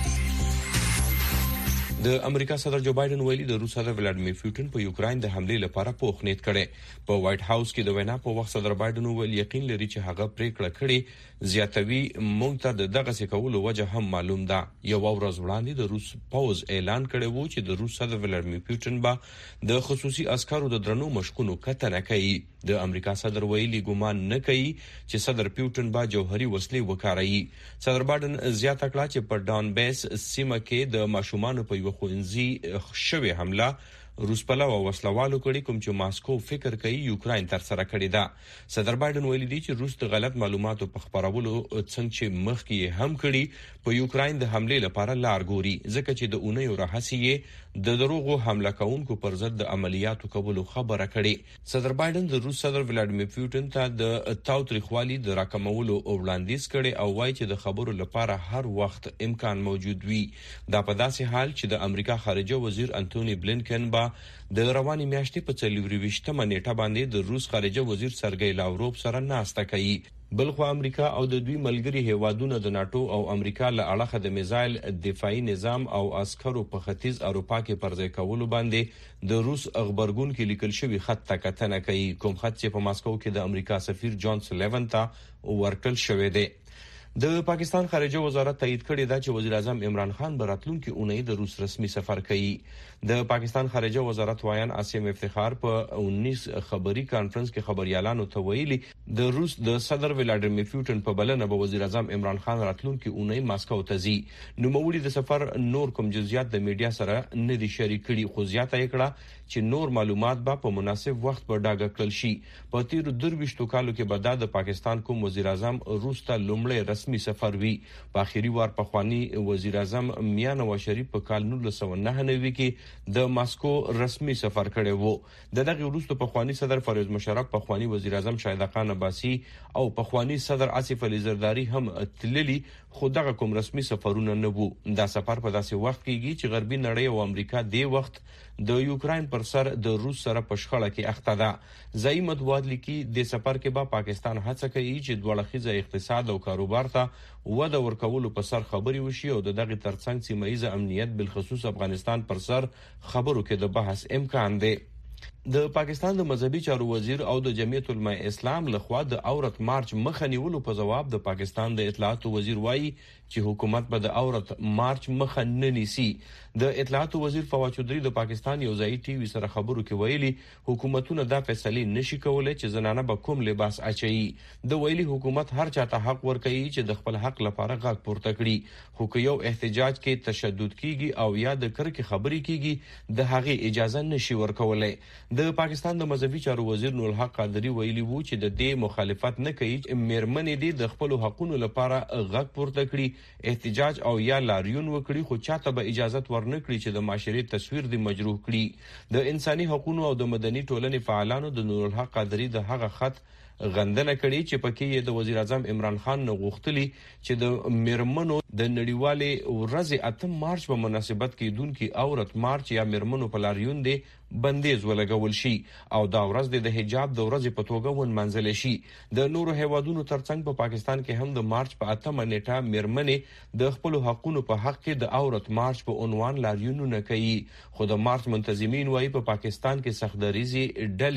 د امریکا صدر جو بایدن ویلي د روس صدر ولادیمیر پوتین په یوکرين د حمله لپاره پوښ نیت کړي. په وایټ هاوس کې د وینا په وخت صدر بایدن ویل یقین لري چې هغه پریکړه کړي زیاتوي مونږ ته دغه څه کولو وجه هم معلوم ده. یو ورځ وړاندې د روس پوز اعلان کړی وو چې د روس صدر ولادیمیر پوتین به د خصوصي عسکرو د درنو مشقونو کتنه کوي. د امریکا صدر ویلي ګومان نه کوي چې صدر پوتین به جوهري وسلې وکاروي. صدر بایدن زیاته کړه چې په ډان بیس سیمه کې د ماشومان په خوندزي شوی حمله روس پلو او وسلوالو کړي کوم چې ماسکو فکر کوي یوکرين تر سره کړی دا. صدر بایدن ویلي دی چې روس د غلط معلوماتو په خبرولو څنګه چې مخکې هم کړي په یوکرين د حمله لپاره لار ګوري ځکه چې د اونۍ راهسیه د دروغو حمله کوونکو پر ضد د عملیاتو کولو خبره کړي. صدر بایدن د روس صدر ولادیمیر پوتین ته د تاوتریخوالي د راکمولو وړاندیز کړي او وایي چې د خبرو لپاره هر وخت امکان موجود وي. دا په داسې حال چې د امریکا خارجه وزیر انټونی بلینکن د رواني میاشتې په 24مه نیټه باندې د روس خارجه وزیر سرګی لاوروف سره ناسته کوي. بلخو امریکا او د دوی ملګري هیوادونو د ناتو او امریکا له اړخه د میزایل دفاعي نظام او عسکرو په ختیځ اروپا کې پرځای کولو باندې د روس خبرګون کې لیکل شوی خط ته کتنه کوي. کوم خط چې په ماسکو کې د امریکا سفیر جان سلیون ته ورکل شوی دی. د پاکستان خارجه وزارت تایید کړی دا چې وزیر اعظم عمران خان براتلونکي اونۍ د روس رسمي سفر کوي. د پاکستان خارجه وزارت وایان عاصم افتخار په 19 خبري کانفرنس کې خبريالانو ته ویلي د روس د صدر ولادیمیر پوتین په بلنه به وزیر اعظم عمران خان راتلونکي اونۍ ماسکو ته ځي. نوموړي د سفر نور کوم جزئیات د میډیا سره نه دي شریک کړي خو زیاته یې کړه چې نور معلومات به په مناسب وخت په ډاګه کړل شي. په تیر 22 کالو کې به د پاکستان کوم وزیر اعظم روس ته لومړی رسمي سفر وی. په اخیری وار په خواني وزیر اعظم میاں نواز شریف په کال 1999 کې د ماسکو رسمي سفر کړی وو. دغه وروسته په خواني صدر فروز مشرف، په خواني وزیر اعظم شاهد خان عباسی او په خواني صدر آصف علي زرداری هم تللی خو دغه کوم رسمي سفرونه نه وو. دا سفر په داسې وخت کېږي چې غربي نړۍ او امریکا د وخت د یوکرين پر سر د روس سره په شخړه کې اخته ده. ځای مطبوعات لیکي د سفر کې به پاکستان هڅه کوي چې دوړخیزه اقتصاد او کاروبار ته وده ورکولو په سر خبري وشي او دغه ترڅنګ سیمایي امنیت بالخصوص افغانستان پر سر خبرو کې د بحث امکان دی. د پاکستان د مذهبي چارو وزیر او د جمعیت العلماء اسلام لخوا د اورت مارچ مخه نیولو په جواب د پاکستان د اطلاعات وزیر وایي چې حکومت به د اورت مارچ مخه نه نیسي. د اطلاعات وزیر فواد چودري د پاکستان یو ځای ټي وي سره خبرو کې ویلي حکومتونه دا فیصله نشي کولای چې زنانه به کوم لباس اچي. د ویلي حکومت هر چاته حق ورکوي چې د خپل حق لپاره غږ پورته کړي خو که یو احتجاج کې تشدد کیږي او یا د کرکې خبرې کیږي د هغه اجازه نشي ورکولای. د پاکستان د مذهبي چارو وزیر نور الحق قادری ویلي وو چې د دې مخالفت نه کوي چې میرمنې دې د خپل حقوقو لپاره غږ پورته کړي احتجاج او یا لاریون وکړي خو چاته به اجازه ورنکړي چې د معاشري تصویر دی مجروح کړي. د انساني حقوقو او د مدني ټولنې فعالانو د نور الحق قادری د هغه خط غندنه کړي چې پکې د وزیر اعظم عمران خان نه غوښتلی چې د میرمنو د نړیوالې ورځ 8 مارچ په مناسبت کې دونکو اورت مارچ یا میرمنو په لاریون دی بندیز ولګول شي او دا ورځ د حجاب د ورځې په توګه ونمنځل شي. د نورو هیوادونو ترڅنګ په پاکستان کې هم د مارچ په 8 نیټه میرمنې د خپل حقوقو په حق کې د اورت مارچ په عنوان لاریونونه کوي خو د مارچ منتظمین وايي په پاکستان کې سختدریزي ډلې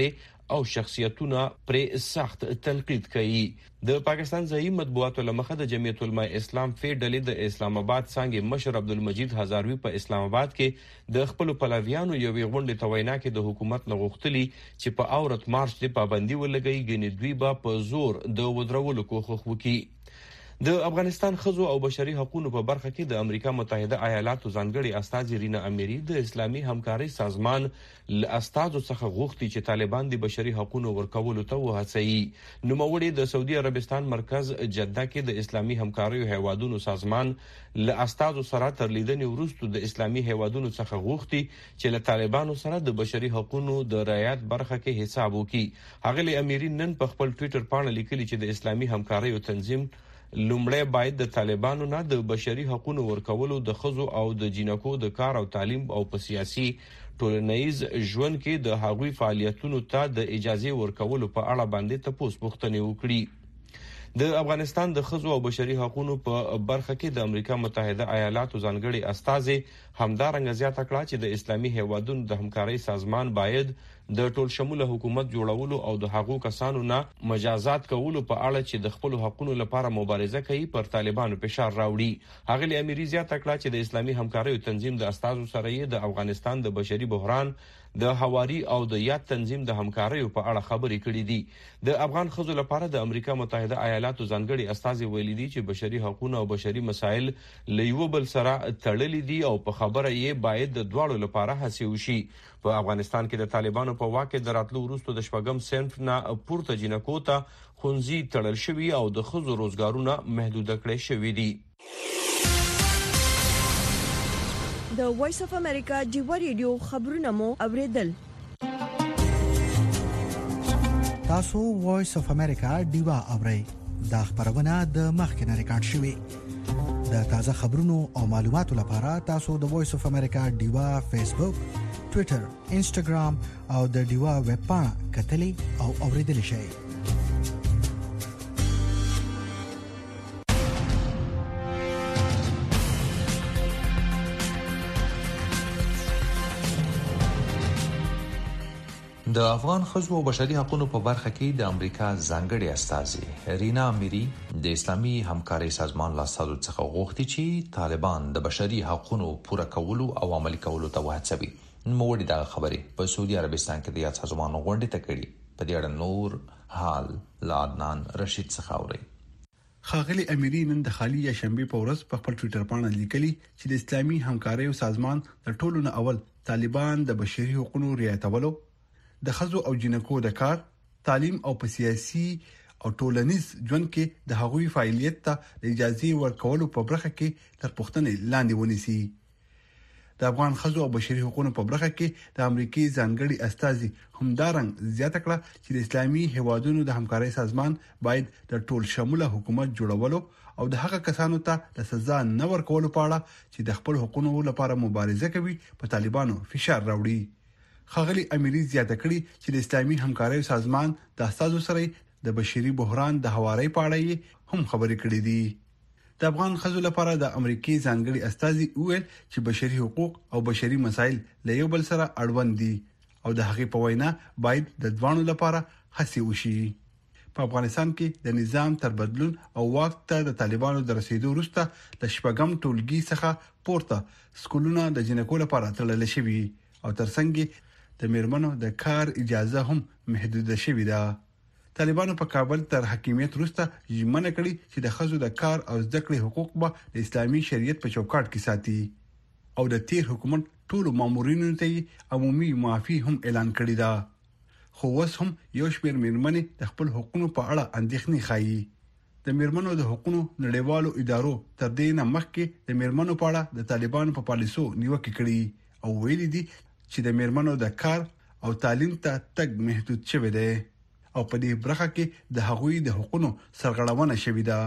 او شخصیتونه پر سخت تنقید کوي. د پاکستان ځایي مطبوعاتو لمخه د جمعیت العلماء اسلام فیډرالي د اسلام آباد څنګه مشر عبدالمجید هزاروی په اسلام آباد کې د خپل پلاویانو یو غونډه توینا کې د حکومت لغوښتلی چې په اورت مارچ د پابندي ولګي غنی دوی په زور د ودرولو کوښښ وکړي. د افغانستان خزو او بشري حقوقو په برخه کې د امریکا متحده ایالاتو ځانګړي استاذ رینا اميري د اسلامي همکاري سازمان له استادو څخه غوښتي چې طالبان د بشري حقوقو ورکولو ته وهڅوي. نوموړي د سعودي عربستان مرکز جده کې د اسلامي همکاري هیوادونو سازمان له استادو سره تر لیدنې وروسته د اسلامي هیوادونو څخه غوښتي چې له طالبانو سره د بشري حقوقو د رعایت برخه کې حساب وکړي. هغه اميري نن په خپل ټوئیټر باندې لیکلي چې د اسلامي همکاري تنظیم لومړی باید د طالبانو نه د بشري حقوقو ورکولو د خزو او د جنکو د کار او تعلیم او په سیاسي ټولنیز ژوند کې د هغوی فعالیتونو ته د اجازه ورکولو په اړه باندې تاسو پوښتنه وکړي. د افغانستان د خزو او بشري حقوقو په برخه کې د امریکا متحده ایالاتو ځانګړي استاذ همدارنګه زیاته کړه چې د اسلامي هیوادونو د همکاري سازمان باید د ټول شموله حکومت جوړولو او د حقوقو کسانو نه مجازات کولو په اړه چې د خپل حقوقو لپاره مبارزه کوي پر طالبانو فشار راوړي. هغه اميري زیاته کړه چې د اسلامي همکاري تنظیم د استادو سره د افغانستان د بشري بحران د حواري او د یاد تنظیم د همکاري په اړه خبرې کړې دي. د افغان خزو لپاره د امریکا متحده ایالاتو ځانګړي استاذ ویلي دي چې بشري حقوقو او بشري مسایل له یو بل سره تړلي دي او په خبره یې باید د دواړو لپاره هڅې وشي. په افغانستان کې د طالبانو په واکه د راتلو وروسته د شپږم صنف نه پورته جنکو ته خونځي تړل شوی او د خزو روزګارونه محدود کړي شوی دي.
د وایس اف امریکا ډیوا ریډیو خبرونه مو اوریدل.
تاسو وایس اف امریکا ډیوا اورئ. دا خبرونه د مخکنه ریکارډ شوی. د تازه خبرونو او معلوماتو لپاره تاسو د وایس اف امریکا ډیوا فیسبوک، ټوئیټر، انسټاګرام او د ډیوا ویب پاڼه کتلي او اوریدل شئ.
د افغان خزو او بشري حقوقو په برخه کې د امریکا ځانګړي استاذ رینا اميري د اسلامي همکاري سازمان له استادو څخه غوښتي چې طالبان د بشري حقوقو پوره کولو او عملي کولو ته وهڅوي. نوموړي دا خبرې په سعودي عربستان کې د یاد سازمان غونډې ته کړې. په دې اړه نور حال لادنان رشید څخه اوري.
خاغلی اميري نن د خالي یا شنبه په ورځ په خپل ټوئیټر باندې لیکلي چې د اسلامي همکاري سازمان د ټولو نه اول طالبان د بشري حقوقو رعایتولو، د خزو او جنکو د کار، تعلیم او په سیاسي او ټولنیز ژوند کې د هغوی فعالیت ته د اجازه ورکولو په برخه کې تر پوښتنې لاندې ونیسي. د افغان خزو او بشري حقوقو په برخه کې د امریکای ځانګړي استاذ همدارنګ زیاته کړه چې د اسلامي هیوادونو د همکاري سازمان باید د ټول شموله حکومت جوړولو او د هغه کسانو ته د سزا نه ورکولو په اړه چې د خپل حقوقو لپاره مبارزه کوي په طالبانو فشار راوړي. خاغلی اميري زیاته کړي چې د اسلامي همکاري سازمان د استادو سره د بشري بحران د حواري په اړه هم خبرې کړې دي. د افغان خزو لپاره د امریکای ځانګړي استاذ ویل چې بشري حقوق او بشري مسایل له یو بل سره اړوند دي او د هغې په وینا باید د دوانو لپاره هڅې وشي. په افغانستان کې د نظام تر بدلون او واک ته د طالبانو د رسیدو وروسته د شپږم ټولګي څخه پورته سکولونه د جنکو لپاره تړل شوي او ترڅنګ د میرمنو د کار اجازه هم محدوده شوې ده. طالبانو په کابل تر حکومت وروسته ژمنه کړې چې د خزو د کار او زده کړې حقوق به د اسلامي شریعت په چوکاټ کې ساتي او د تیر حکومت ټول مامورینو ته عمومي معافي هم اعلان کړی ده. خو اوس هم یو شمېر میرمنې د خپل حقوقو په اړه اندېښنې ښایي. د میرمنو د حقوقو نړیوالو ادارو تر دې نه مخکې د میرمنو په اړه د طالبانو په پالیسو نیوکه کړې او ویلي دي چې د میرمنو د کار او تعلیم ته تګ محدود شوی دی او په دې برخه کې د هغوی د حقوقو سرغړونه شوې ده.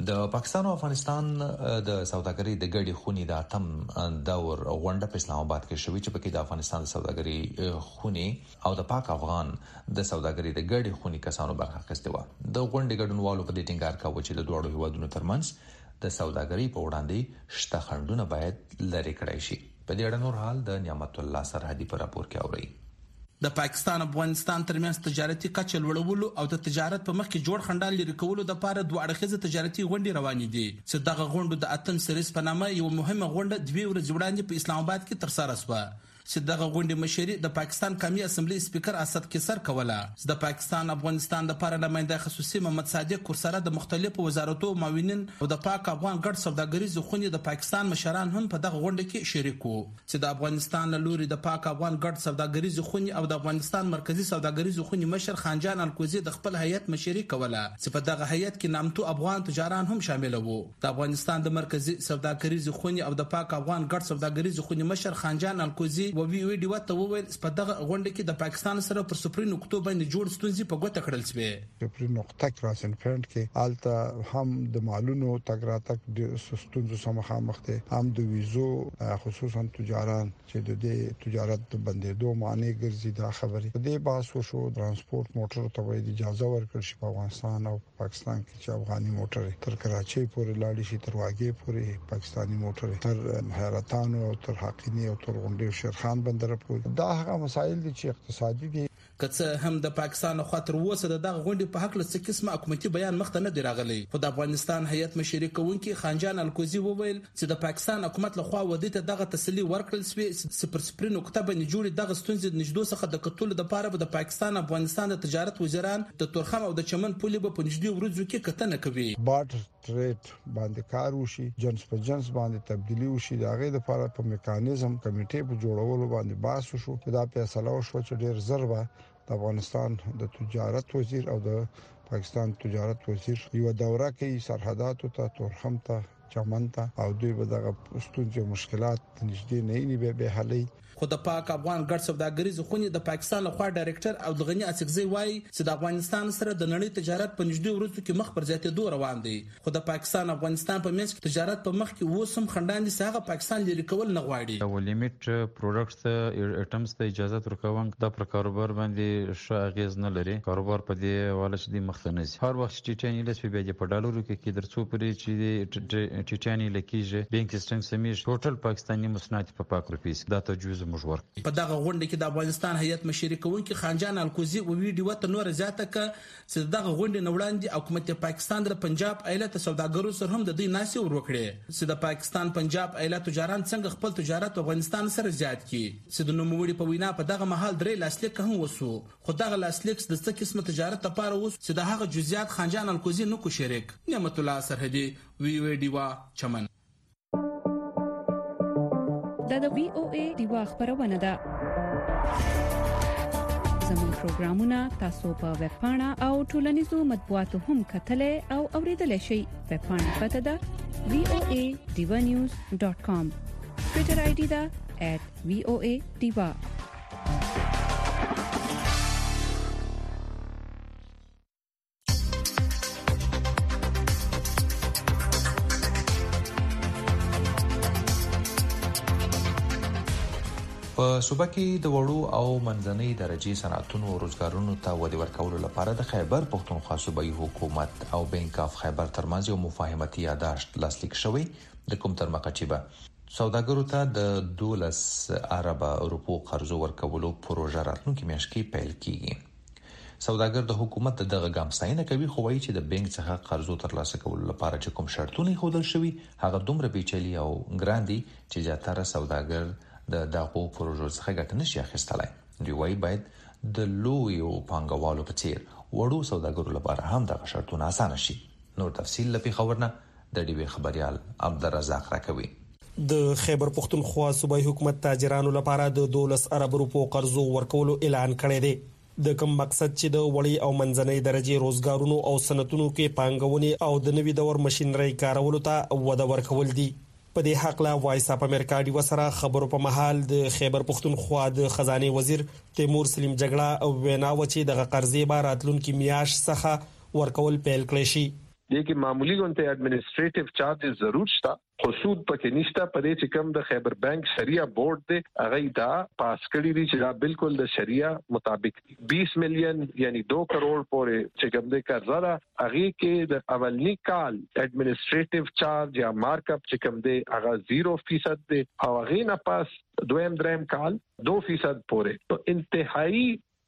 د پاکستان او افغانستان د سوداګرۍ د ګډې خونې د اتم دور غونډه په اسلام آباد کې شوې چې پکې د افغانستان د سوداګرۍ خونې او د پاک افغان د سوداګرۍ د ګډې خونې کسانو برخه اخیستې و. د غونډې ګډونوالو په دې ټینګار کاوه چې د دوه هیوادونو ترمنځ د سوداګرۍ په وړاندې شته خنډونه باید لرې کړای شي. په دې اړه نور حال د نعمت الله سرحدي په راپور کې اوري.
د پاکستان افغانستان ترمنځ تجارتي کچه لوړولو او د تجارت په مخ کې جوړ خنډال لري کولو د لپاره دوه اړخیزه تجارتي غونډې روانې دي چې دغه غونډه د اتم سریز په نامه یو مهمه غونډه 2 ورځې وړاندې په اسلام آباد کې ترسره شوه چې دغه غونډې مشري د پاکستان قومي اسمبلی سپیکر اسد کیسر کوله. د پاکستان افغانستان د لپاره نماینده خصوصي محمد صادق کورسره د مختلفو وزارتو معاونین او د پاک افغان ګډ سوداګریز خونې د پاکستان مشران هم په دغه غونډه کې شریک وو چې د افغانستان لوري د پاک افغان ګډ سوداګریز خونې او د افغانستان مرکزی سوداګریز خونې مشر خانجان الکوزي د خپل هیئت مشري کوله چې په دغه هیئت کې نامتو افغان تجاران هم شامل وو. د افغانستان د مرکزی سوداګریز خونې او د پاک افغان ګډ سوداګریز خونې مشر خانجان الکوزي او وی ډیوا ته وویل په دغه غونډه کې د پاکستان سره پر سپری نقطو باندې جوړ ستونزې په ګوته کړل شوې.
سپری نقطه کراسن پوینټ کې آلته هم د مالونو تګ راتګ د ستونزو سره مخامخ دي، هم د ویزو خصوصا تجاران چې د دې تجارت د بندېدو معنی ګرځي. دا خبره په دې باس وشو ترانسپورت موټر ته وایي اجازه ورکړل شي په افغانستان او پاکستان کې چې افغاني موټر تر کراچۍ پورې لاړ شي، تر واګې پورې پاکستاني موټر تر حیرتان او تر حقینی او تر غونډې شیرخان بندر پورې. دا هغه مسایل دي چې اقتصادي دي.
کڅه هم د پاکستان خاطر وسه دغه غونډې په حق له څه قسمه حکومتي بیان مخ ته نه دی راغلی. خو د افغانستان هیئت مشري کوونکی خانجان الکوزي وویل چې د پاکستان حکومت له خوا ودی ته دغه تسلی ورکړل سوی سپری نقطه باندې جوړي دغه ستونزې نږدې څخه د کتل د لپاره د پاکستان افغانستان د تجارت وزیران د تورخم او د چمن پولي په نږدې ورځو کې کتنه کوي.
بارټر ټریډ باندې کار وشي، جنس په جنس باندې تبدیلی وشي، د هغه لپاره په میکانیزم کمیټې په جوړولو باندې باس وشو. دا فیصله وشو چې ډیر زر د افغانستان د تجارت وزیر او د پاکستان تجارت وزیر یو دوره کوي سرحداتو ته، تورخم ته، چمن ته، او دوی به دغه ستونزې مشکلات نږدې نه به حلي.
خو د پاک افغان ګډ سوداګریز خونې د پاکستان لخوا ډایریکټر او د غنی اسقزی وایي چې د افغانستان سره د نړۍ تجارت په نږدې ورځو کې مخ پر زیاتېدو روان دی. خو د پاکستان افغانستان په منځ کې تجارت په مخ کې وسم خندان دي چې هغه پاکستان لري کول نه غواړي.
او لیمیټ پروډکټس ایټمز ته اجازه ورکوون د پر کاروبار باندې ښه اغیز نه لري. کاروبار په دې حواله چې د مخته نه هر وخت ټیټانی لس به په ډالرو کې درڅو پرې چې ټیټانی لکیږي بانک سیستم سمیش ټوټل پاکستاني مصنوعات په پاک روپیس دا تجویز مشور.
په دغه غونډه کې د افغانستان هیئت مشري کوونکی خانجان الکوزي او ویډیو ته نور زیاته ک چې دغه غونډه نوړاندې حکومت پاکستان د پنجاب ایالت سوداګرو سره هم د دې ناسي ور وکړي چې د پاکستان پنجاب ایالت تجاران څنګه خپل تجارت افغانستان سره زیات کړي. چې د نوموړي په وینا په دغه مهال درې لاسلیک هم وسو، خو دغه لاسلیک د څه قسمه تجارت لپاره وس چې د هغه جزئیات خانجان الکوزي نو کو شریک. نعمت الله سرحدي ویډیو چمن.
د VOA دیوا خبرونه ده. زموږ پروګرامونه تاسو په ویب پاڼه او ټولنیزو مطبوعاتو هم کتلای او اوریدلای شئ. ویب پاڼه پته ده voadivanews.com. ټوئیټر آی ډي ده @voadiva.
په صوبه کې د وړو او منځنۍ درجې صنعتونو او روزګارونو ته وده ورکولو لپاره د خیبر پښتونخوا صوبایي حکومت او بانک اف خیبر ترمنځ یو مفاهمتي یادداشت لاسلیک شوی. د کوم تر مخه چې به سوداګرو ته د 12 ارب روپو قرض ورکولو پروژه راتلونکي میاشت کې پیل کیږي. سوداګر د حکومت دغه ګام ستاینه کوي، خو وایي چې د بانک څخه قرضو ترلاسه کولو لپاره چې کوم شرطونه خودل شوی هغه دومره پیچلي او ګران دي چې زیاتره سوداګر د دغه پروژو څخه ګټه نشي اخیستلای. دوی وایي باید د لویو پانګوالو په څیر وړو سوداګرو لپاره هم دغه شرطونه اسانه شي. نور تفصیل لپاره خبرنه د ډیوی خبريال عبدالرزاق راکوي.
د خیبر پښتونخوا صوبایي حکومت تاجرانو لپاره د 12 ارب روپو قرضو ورکولو اعلان کړی دی. د کوم مقصد چې د وړي او منځنۍ درجې روزګارونو او صنعتونو کې پانګونې او د نوي دور ماشينري کارولو ته وده ورکول دي. په دې حق لا وایس اپ امریکا دی وسره خبرو په محل د خیبر پښتونخوا د خزانه وزیر تیمور سلیم جګړه او وینا و چې د قرضې باراتلون کې میاش څخه ورکول پیل کړی شي.
دې کې معمولی غونته اډمنسټریټیو چارجز ضرور شته، خو سود پکې نشته. په دې چې کوم د خیبر بانک شریعه بورډ دی هغه دا پاس کړی دی چې دا بالکل د شریعه مطابق 20 مليون یعنی 2 کروڑ پورې چې کوم د قرضه ده هغه کې د اولنی کال اډمنسټریټیو چارج یا مارک اپ چې کوم دی هغه 0% دی او هغه نه پاس دویم دریم کال 2% پورې په انتهایی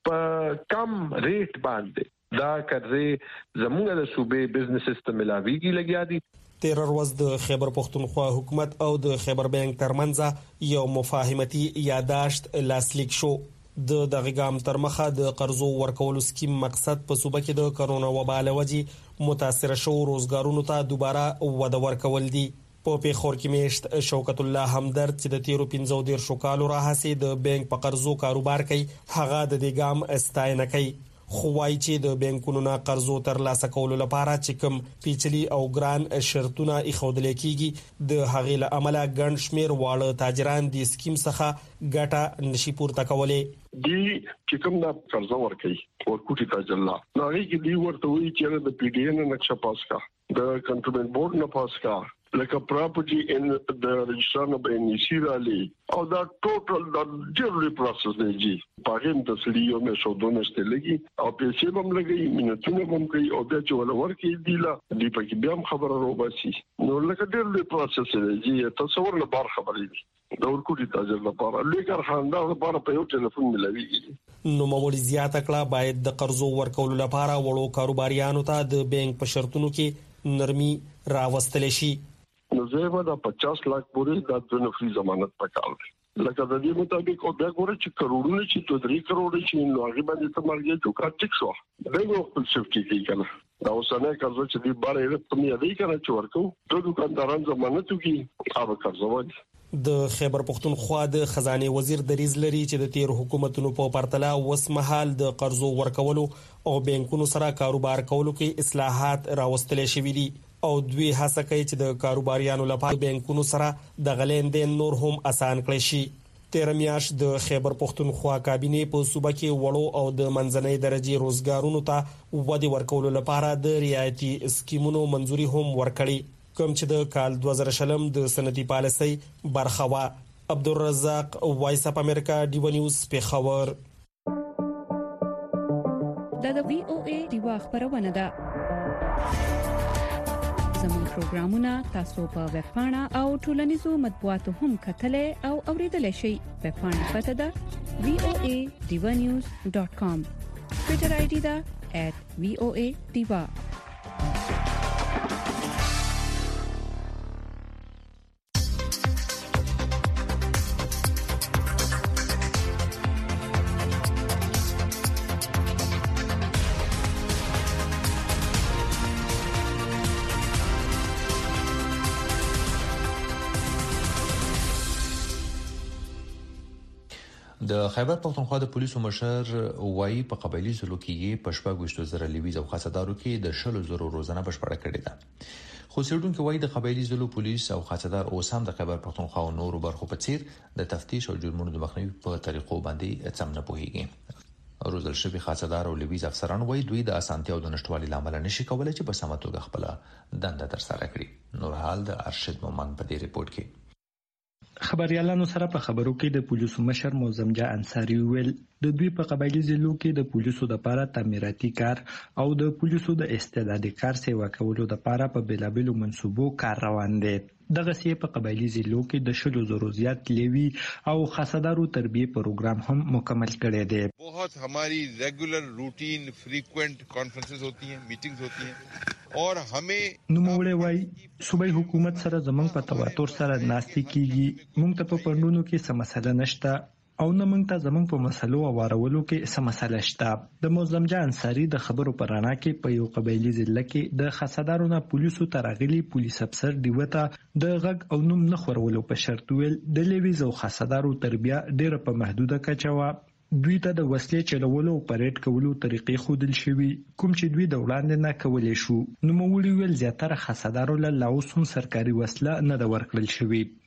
په کم ریټ باندې دا قرضې زموږ د صوبې بزنسز ته ملاويږي لګیا دي.
تیر ورځ د خیبر پختونخوا حکومت او د خیبر بانک ترمنځ یو مفاهمتي یاداشت لاسلیک شو. د دغه ګام تر مخه د قرضو ورکولو سکیم مقصد په صوبه کې د کرونا وبا له وجې متاثر شو روزګارونو ته دوباره وده ورکول دي. په پیښور کې میشت شوکت الله همدرد چې د تیرو 15 کالو راهسي د بانک په قرضو کاروبار کوي هغه د دې ګام استاینه کوي. خو وايي چې د بانکونو نه قرضو تر لاسه کولو لپاره چې کوم پیچلي او ګران شرطونه ایښودل کیږي د هغې له امله ګڼ شمېر واړه تاجران د سکیم څخه ګټه نشي پورته کولی.
دی چې کوم دا قرضه ورکوي ورکوټي تاجر لا نو هغه کې دی ورته وایي چې د پی ډی ان نقشه پاس کا د کنټرولمنت بورډ نه پاس کا لکه پراپرټي ان د رجستران په انیسی رالي او دا ټوټل د ډیرلی پروسس دی جی پاګم د سړیو مې شودونه ستلګي او پیسې هم لګي مینټونه هم کوي او بیا چې ولا ورکی دی لا دی پکې بیا هم خبره روباسي نو لکه ډیرلی پروسس دی جی تصور نه بار خبرې دي د ورکوټي تاجر لپاره لیکر خاندان لپاره په یو ټلیفون ملويږي.
نو مولي زیاته کړه باید د قرضو ورکولو لپاره وړو کاروباریانو ته د بانک په شرطونو کې نرمي راوستل شي.
نو زه دا 50 لک پورې د نفري ضمانت پکال لکه د دې مطابق او بیا ګوره چې کروڑونه چې 3 کروڑ شي نو هغه باندې ته مرګ جو کا ټیکس وا دغه خپل سیفټي کوي کنه دا اوسنه قرض چې دی بار یې په مې دی کنه چې ورکو ټول دکانداران ضمانت کوي هغه قرضوي.
د خیبر پختونخوا د خزانه وزیر دریز لري چې د تیر حکومتونو په پرتله وسمحال د قرضو ورکولو او بانکونو سره کاروبار کولو کې اصلاحات راوستل شوې دي او دوی هڅه کوي چې د کاروباریانو لپاره بانکونو سره د غلین نور هم آسان کړي شي. تیر میاشت د خیبر پختونخوا کابینه په صوبه کې وړو او د منځنۍ درجه روزګارونو ته ودی ورکولو لپاره د رعایتي سکیمونو منځوري هم ورکړي کوم چې د کال 2020 د سنتي پالیسي برخه وا. عبدالرزاق وایس اپ امریکا ډیو نیوز پیښور.
د وی او ای دیوا خبرونه ده. زموږ پروګرامونه تاسو په ویب پاڼه او ټولنیزو مطبوعاتو هم کتلای او اوریدلای شئ. ویب پاڼه پته ده voanews.com. ټویټر آی ډي ده @voadiva.
د خیبر پختونخوا د پولیسو مشر وایي په قبایلی ضلعو کې په شپږ زره لیویز او خاصدارو کې د 100,000 روزانه بشپړه کړې ده. خو سیډونکو وایي د قبایلی ضلعو پولیس او خاصدار اوس هم د خیبر پختونخوا او نورو برخو په څیر د تفتیش او جرمونو د مخنیوي په طریقو باندې څم نه پوهیږي. روزل شوی خاصدار او لیویز افسران وایي دوی د اسانتیا او د نشټوالي لامل نشي کولای چې په سمه توګه خپل دنده ترسره کړي. نور حال د ارشد مومن په دې ریپورت کې.
خبريالانو سره په خبرو کې د پولیسو مشر موزم جا انصاری ویل د دوی په قبایلی ضلعو کې د پولیسو د لپاره تعمیراتي کار او د پولیسو د استعدادي کار سیوا کولو د لپاره په بیلابلو منصوبو کار روان دي. دغه سی په قبایلی ضلعو کې د 100,000 زیات لیوی او خاصدارو تربیه پروګرام هم مکمل کړي دي.
बहुत हमारी रेगुलर रूटीन फ्रीक्वेंट कॉन्फ्रेंसेस होती हैं, मीटिंग्स होती हैं और हमें
نوموړی وای صوبای حکومت سره زمنګ په تواتر سره ناستي کیږي. موږ ته په پړنونو کې څه مسله نشته او نه موږ ته زمنګ په مسلو اوارولو کې څه مسله شته. د موزم جا انصاری د خبرو پرانا کې په یو قبایلی ضلع کې د خاصدارو نه پولیسو ترغلي پولیس افسر دیوته د غږ او نوم نه خورولو په شرط ویل د لیویز او خاصدارو تربیه ډیره په محدوده کچه و. دوی ته د وسلې چلولو او پریډ کولو طریقې خودل شوی کوم چې دوی د وړاندې نه کولې شو. نو مولوی ویل زیاتره خاصدارو له لاوس هم سرکاري وسله نه د ورکړل شوی.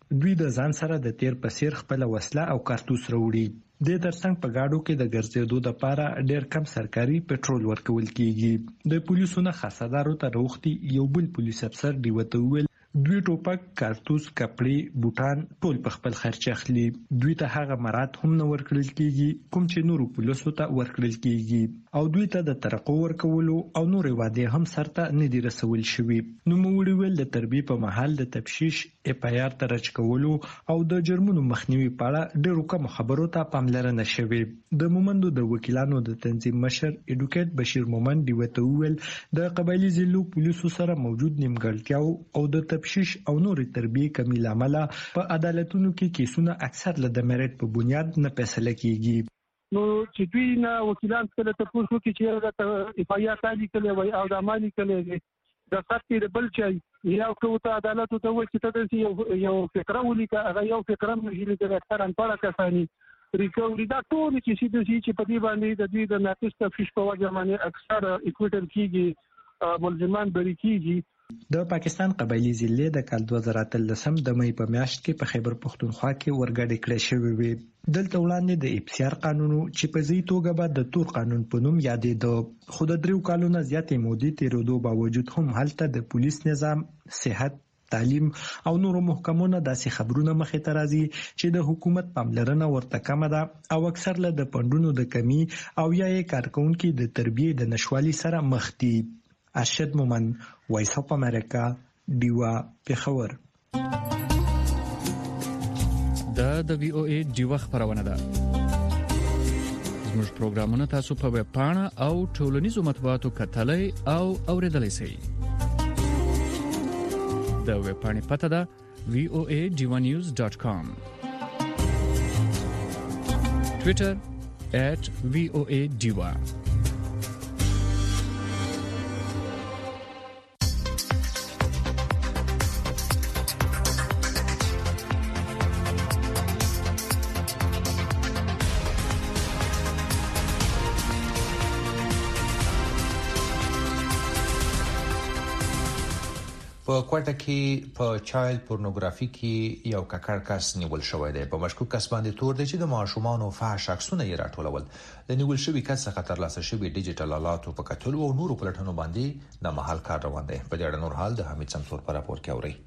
دوی د ځان سره د تیر پسیر خپل وسله او کارتوس وروړي. د ترڅنګ په گاډو کې د ګرځېدو لپاره ډېر کم سرکاري پټرول ورکول کیږي. د پولیسو نه خاصدارو ته روختي یو بل پولیس افسر دی وته ویل دوی ټوپک، کارتوس، کپړې، بوټان ټول په خپل خرچ اخلي. دوی ته هغه مراد هم نه ورکړل کیږي کوم چې نورو پولیسو ته ورکړل کیږي او دوی ته د ترقو ورکولو او نور وعده هم سرته نه دي رسول شوی. نو موږ ویل د تربیه په محل د تفشیش اپایار ترچ کولو او د جرمونو مخنیوي په اړه ډېرو کم خبرو ته پاملرنه شوې. د مومندو د وکیلانو د تنظیم مشر ایډوکیټ بشیر مومند دی وته ویل د قبایلی ضلعو پولیسو سره موجود نیمګړتیاو او د تفشیش او نور تربیه کمی لامل په عدالتونو کې کیسونه اکثر له د میرټ په بنیاد نه فیصله کیږي.
نو چې دوی نه وکیلان کله ته پوښتنه کوي چې د افایار تالی کله وای او د مالی کله د خاطر بل چي یو کوته عدالت ته وایي چې ته یو فکر ولیکه هغه یو فکر مهیله د اکثر ان پړه کسانی ریکوري دا ټول چې په دې باندې د دې د ناقص تفشیش په وجه باندې اکثر اکویټل کیږي ملزمان بری کیږي.
د پاکستان قبایلی ضلع د کال 2013 د مې په میاشت کې په خیبر پختونخوا کې ورګډې کړې شوې وې. دلته وړاندې د ابسیار قانون چې په ځای توګه به د تور قانون په نوم یادېده خو د 3 کالونو زیاتې مودې تیرېدو باوجود هم هلته د پولیس نظام، صحت، تعلیم او نورو محکمونو داسې خبرونه مخې ته راځي چې د حکومت پاملرنه ورته کمه ده او اکثر له د پندونو د کمی او یا کارکونکو د تربیه د نشوالي سره مخ دي. ارشد مومند، وایس اف امریکا، ډیوا، پیښور.
د وی او ای ډیوا خبرونه ده. زموږ پروګرامونه تاسو په ویب پاڼه او ټولنیزو مطبوعاتو کتلای او اوریدلای شئ. د ویب پاڼې پته ده voanews.com. Twitter @voadiwa.
په کوټه کې په چایلډ پورنوګرافي کې یو ککړ کس نیول شوی دی. په مشکوک کس باندې تور دی چې د ماشومانو فحش عکسونه یې راټولول. د نیول شوی کس څخه ترلاسه شوی ډیجیټل آلاتو په کتلو او نورو پلټنو باندې د محل کار روان دی. په دې اړه نور حال د حمید سمسور په راپور کې اوري.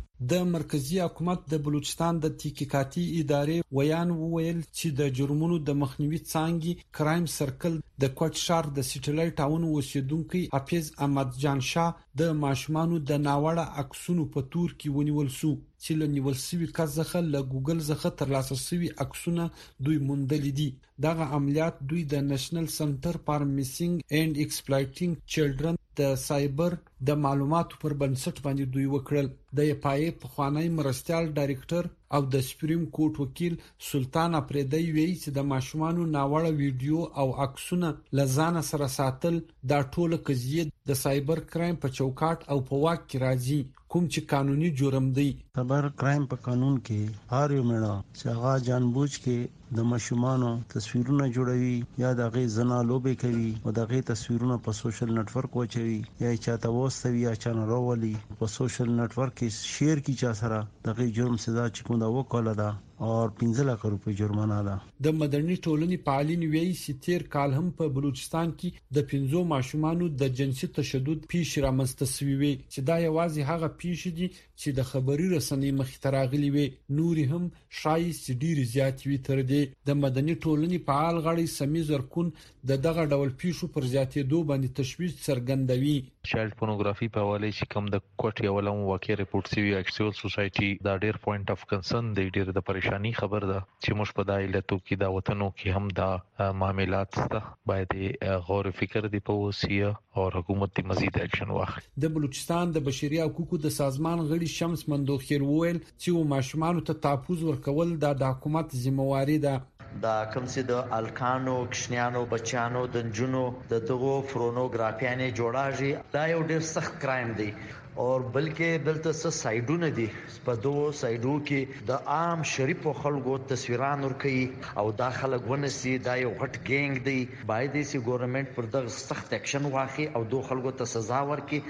د مرکزی حکومت د بلوچستان د تحقیقاتي ادارې ویان وویل چې د جرمونو د مخنیوي څانګې کرایم سرکل د کوټ شهر د سټیلای ټاون اوسیدونکو حافظ احمد جان شاه د ماشومانو د ناوړه عکسونو په تور کې ونیول سو چې له نیول شوی کس څخه له ګوګل څخه ترلاسه شوی عکسونه دوی موندل دي. دغه عملیات دوی د نېشنل سنټر فار میسینګ اینڈ ایکسپلایټینګ چلډرن د سایبر د معلوماتو پر بنسټ باندې دوی وکړل. د پای په خوانی مرستيال ډایریکټر او د سپریم کورټ وکیل سلطان اپریدی وی چې د ماشومانو ناوړه ویډیو او عکسونه لزان سره ساتل دا ټوله قضیه د سایبر کرایم په چوکاټ او په واک کې راځي کوم چې قانوني جرم دی.
سایبر کرایم په قانون کې هر یو مړه چې هغه جانبوج کې د ماشومانو تصویرونه جوړوي یا د غي زنا لوبې کوي او د غي تصویرونه په سوشل نت ورک وچوي یا چاته وستوي یا چانه راولي په سوشل نت ورک کې شیر کی چا سره د غي جرم سزا چې کومه وکاله ده او 15 لک روپے جرمانه ده.
د مدني ټولنې فعالین ویلي چې تیر کال هم په بلوچستان کې د 15 ماشومانو د جنسي تشدد پیښې رامنځته شوې وي چې دا یوازې هغه پیښې دي چې د خبري رسنۍ مخې ته راغلي وي. نوري هم شایست ډیر زیات وي تر دې. د مدني ټولنې فعال غړي سمي زرکون د دغه ډول پیښو پر زیاتېدو باندې تشویش څرګندوي.
چایلډ پورنوګرافي په حواله چې کوم د کوټ یو لوم واقع ریپورت شوی اکسیول سوسايټي دا ډیر پوینټ اف کنسرن دی ډیر د پریشانی خبر ده چې موږ په دایلتو کې دا وطنو کې هم دا معاملات سته باید غور فکر دی په وسیه او حکومت ته مزید اکشن واخلي.
د بلوچستان د بشري حقوقو د سازمان غړي شمس مندوخیر وویل چې ماشومان ته تحفظ ورکول د حکومت ذمہواری ده.
دا کوم چې د الکانو کشنیانو بچانو د جنونو د دغو فرونوګرافیانه جوړاږي دا یو ډیر سخت کرایم دی او بلکې دلته څه سایډونه دي په دوه سایډو کې د عام شریف خلکو تصویران ورکي او دا خلک ونسي دا یو غټ ګینګ دی باید چې ګورنمنت پر دغه سخت اکشن واخلي او دوه خلکو ته سزا ورکړي.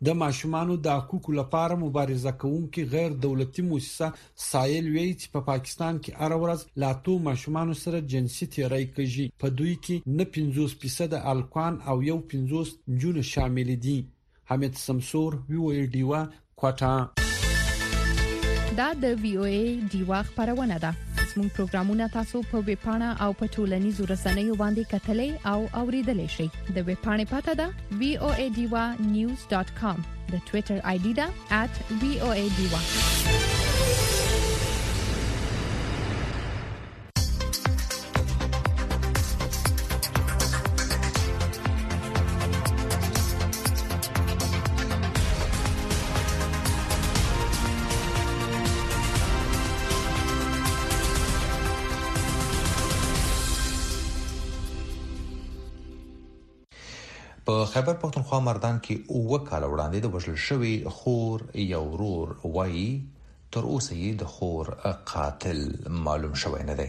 د ماشومانو د حقوقو لپاره مبارزه کوونکې غیر دولتي مؤسسه سایل وی چې په پاکستان کې هر ورځ لا تو ماشومانو سره جنسي تیری کوي. په دوی کې نه 50% الکوان او یو 50 جون شامل دي. حمید سمسور وی ډیوا کوټا.
دا د وی او ای ډیوا خبرونه ده. زموږ پروګرامونه تاسو په ویب پاڼه او په ټولنیزو رسنیو باندې کتلای او اوریدلای شئ. د ویب پاڼې پته ده voadiwa.news.com. د ټوئیټر آی ډي ده @voadiwa.
په خیبر پختونخوا مردان کې اوه کال وړاندې د وژل شوی خور یو ورور وایي تر اوسه یې د خور قاتل معلوم شوی نه دی.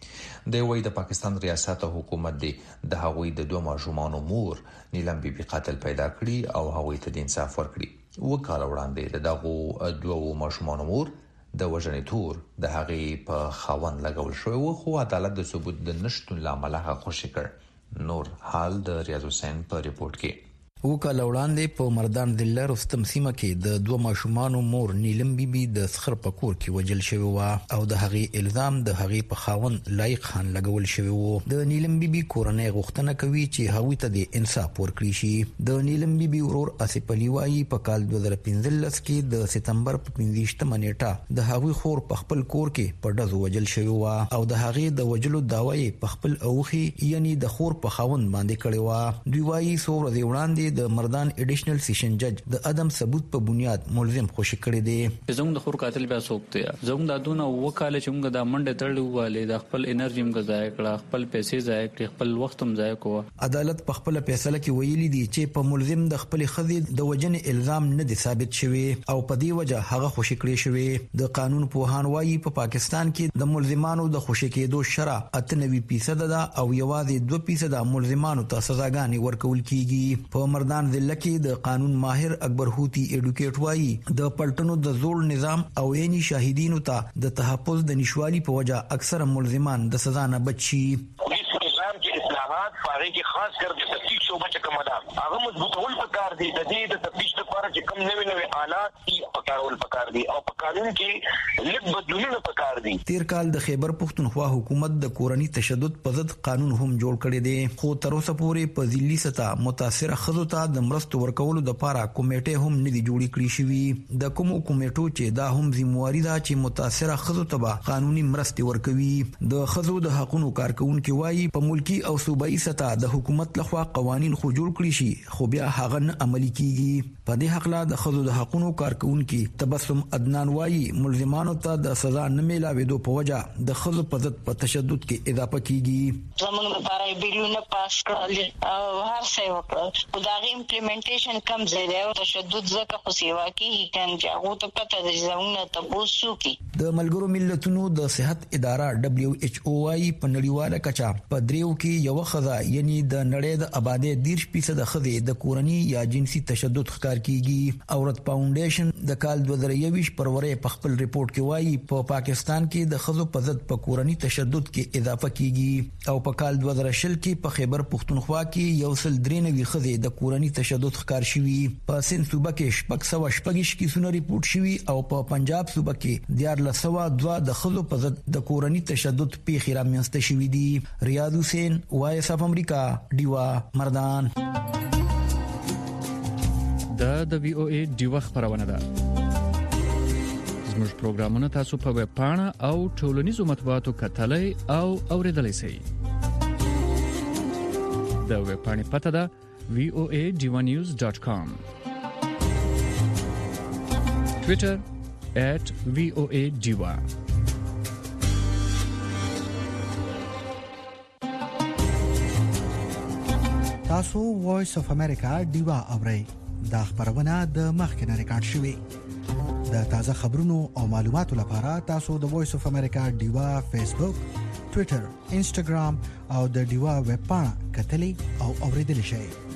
د وایي د پاکستان ریاست او حکومت دی د هغوی د دوه ماشومانو مور نیلم بیبي قاتل پیدا کړي او هغوی ته د انصاف ورکړي. اوه کال وړاندې دغه دوه ماشومانو مور د وژنې تور د هغې په خاوند لګول شوی و، خو عدالت د ثبوت د نشټون لامل هغه خوشي کړ. نور حال د ریاض حسین په ریپورت کې.
وکاله وړاندې په مردان ضلع رستم سیمه کې د دوه ماشومانو مور نیلم بیبي د سخر په کور کې وجل شوی و او د هغې الزام د هغې په خاوند لایق خان لګول شوی و. د نیلم بیبي کورنۍ غوښتنه کوي چې هغوی ته د انصاف ورکړي شي. د نیلم بیبي ورور اسف علي وایي په کال 2015 کې د سپتمبر په 15مه نیټه د هغوی خور په خپل کور کې په ډزو وجل شوی و او د هغې د وجلو دعوی په خپل اوخي یعنی د خور په خاوند باندې کړی و. دوی وایي څو ورځې وړاندې د مردان ایډیشنل سیشن جج د عدم ثبوت په بنیاد ملزم خوشی کړی دی.
زموږ د خور قاتل بیا سوکته زموږ د دونه وکاله چې موږ د منډه تړلو والے د خپل انرژي موږ ضایع کړه، خپل پیسې ضایع کړې، خپل وخت هم ضایع کوه.
عدالت په خپل فیصله کې ویلي دی چې په ملزم د خپل خزې د وجنې الزام نه دی ثابت شوی او په دې وجه هغه خوشی کړی شوی. د قانون پوهان وایي په پاکستان کې د ملزمانو د خوشی کېدو شرح 98% ده او یوازې 2% ملزمانو ته سزاګانې ورکول کیږي. په مردان ضلع کې د قانون ماهر اکبر هوتی ایډوکیټ وایي د پلټنو د زوړ نظام او عیني شاهدینو ته د تحفظ د نشوالي په وجه اکثر ملزمان د سزا نه بچ شي.
فارغ کې خاص کر د تفتیش شعبه چې کومه ده هغه مضبوطول پکار دي. د دې د تفتیش لپاره چې کوم نوي آلات پکارول پکار دي او په قانون کې لږ بدلونونه پکار دي.
تیر کال د خیبر پختونخوا حکومت د کورنی تشدد په ضد قانون هم جوړ کړی دی، خو تر اوسه پورې په ځلي سطح متاثره خزو ته د مرستو ورکولو د لپاره کمیټه هم نه دی جوړی کړی شوی. د کوم کمیټو چې دا هم ذمہواری ده چې متاثره خزو ته قانوني مرستې ورکوي. د خزو د حقوقو کارکونکو وایي په ملکی او صوبایي سطح د حکومت لخوا قوانين خو جوړ کړی شي خو بیا هغه نه عملي کیږي. په دې حق لا د خزو د حقوقو کارکونکو تبسم عدنان وایي ملزمانو ته د سزا نه ملاوېدو په وجه د خزو په ضد په تشدد کې اضافه کیږي.
زموږ لپاره بیلونه پاس کړل او هر څه وکړل خو دا غي امپلیمنټیشن کم زیاده او تشدد زکه خو سیوا کیږي کنه هغه ته پته د ځونه تاسو کې
د ملګرو ملتونو د صحت اداره WHO وايي په نړیواله کچه په دریو کې یو خزا یعنی د نړۍ د آبادی 10% خزې د کورنی یا جنسي تشدد ښکار کیږي. اورت فاونډیشن د کال 2021 پرورې په خپل ریپورت کې وايي په پاکستان کې د خزو په ضد په کورنی تشدد کې اضافه کیږي او په کال 2020 کې په خیبر پختونخوا کې یو سل 93 خزې د کورنی تشدد ښکار شوي. په سند صوبه کې 626 کیسونه ریپورت شوي او په پنجاب صوبه کې 1402 د خزو په ضد د کورنی تشدد پیښې رامنځته شوي دي. ریاض حسین وایس اف امریکا ډیوا مردان.
د وی او ای ډیوا خبرونه ده. زموږ پروګرامونه تاسو په ویب پاڼه او ټولنیزو مطبوعاتو کتلای او اوریدلای شئ. د ویب پاڼې پته ده voadiwanews.com. Twitter @voadiwa.
تاسو وایس اف امریکا ډیوا اورئ. دا خبرونه د مخکنه ریکارډ شوې. د تازه خبرونو او معلوماتو لپاره تاسو د وایس اف امریکا ډیوا فیسبوک، ټوئیټر، انسټاګرام او د ډیوا ویب پاڼه کتلې او اوریدلای شئ.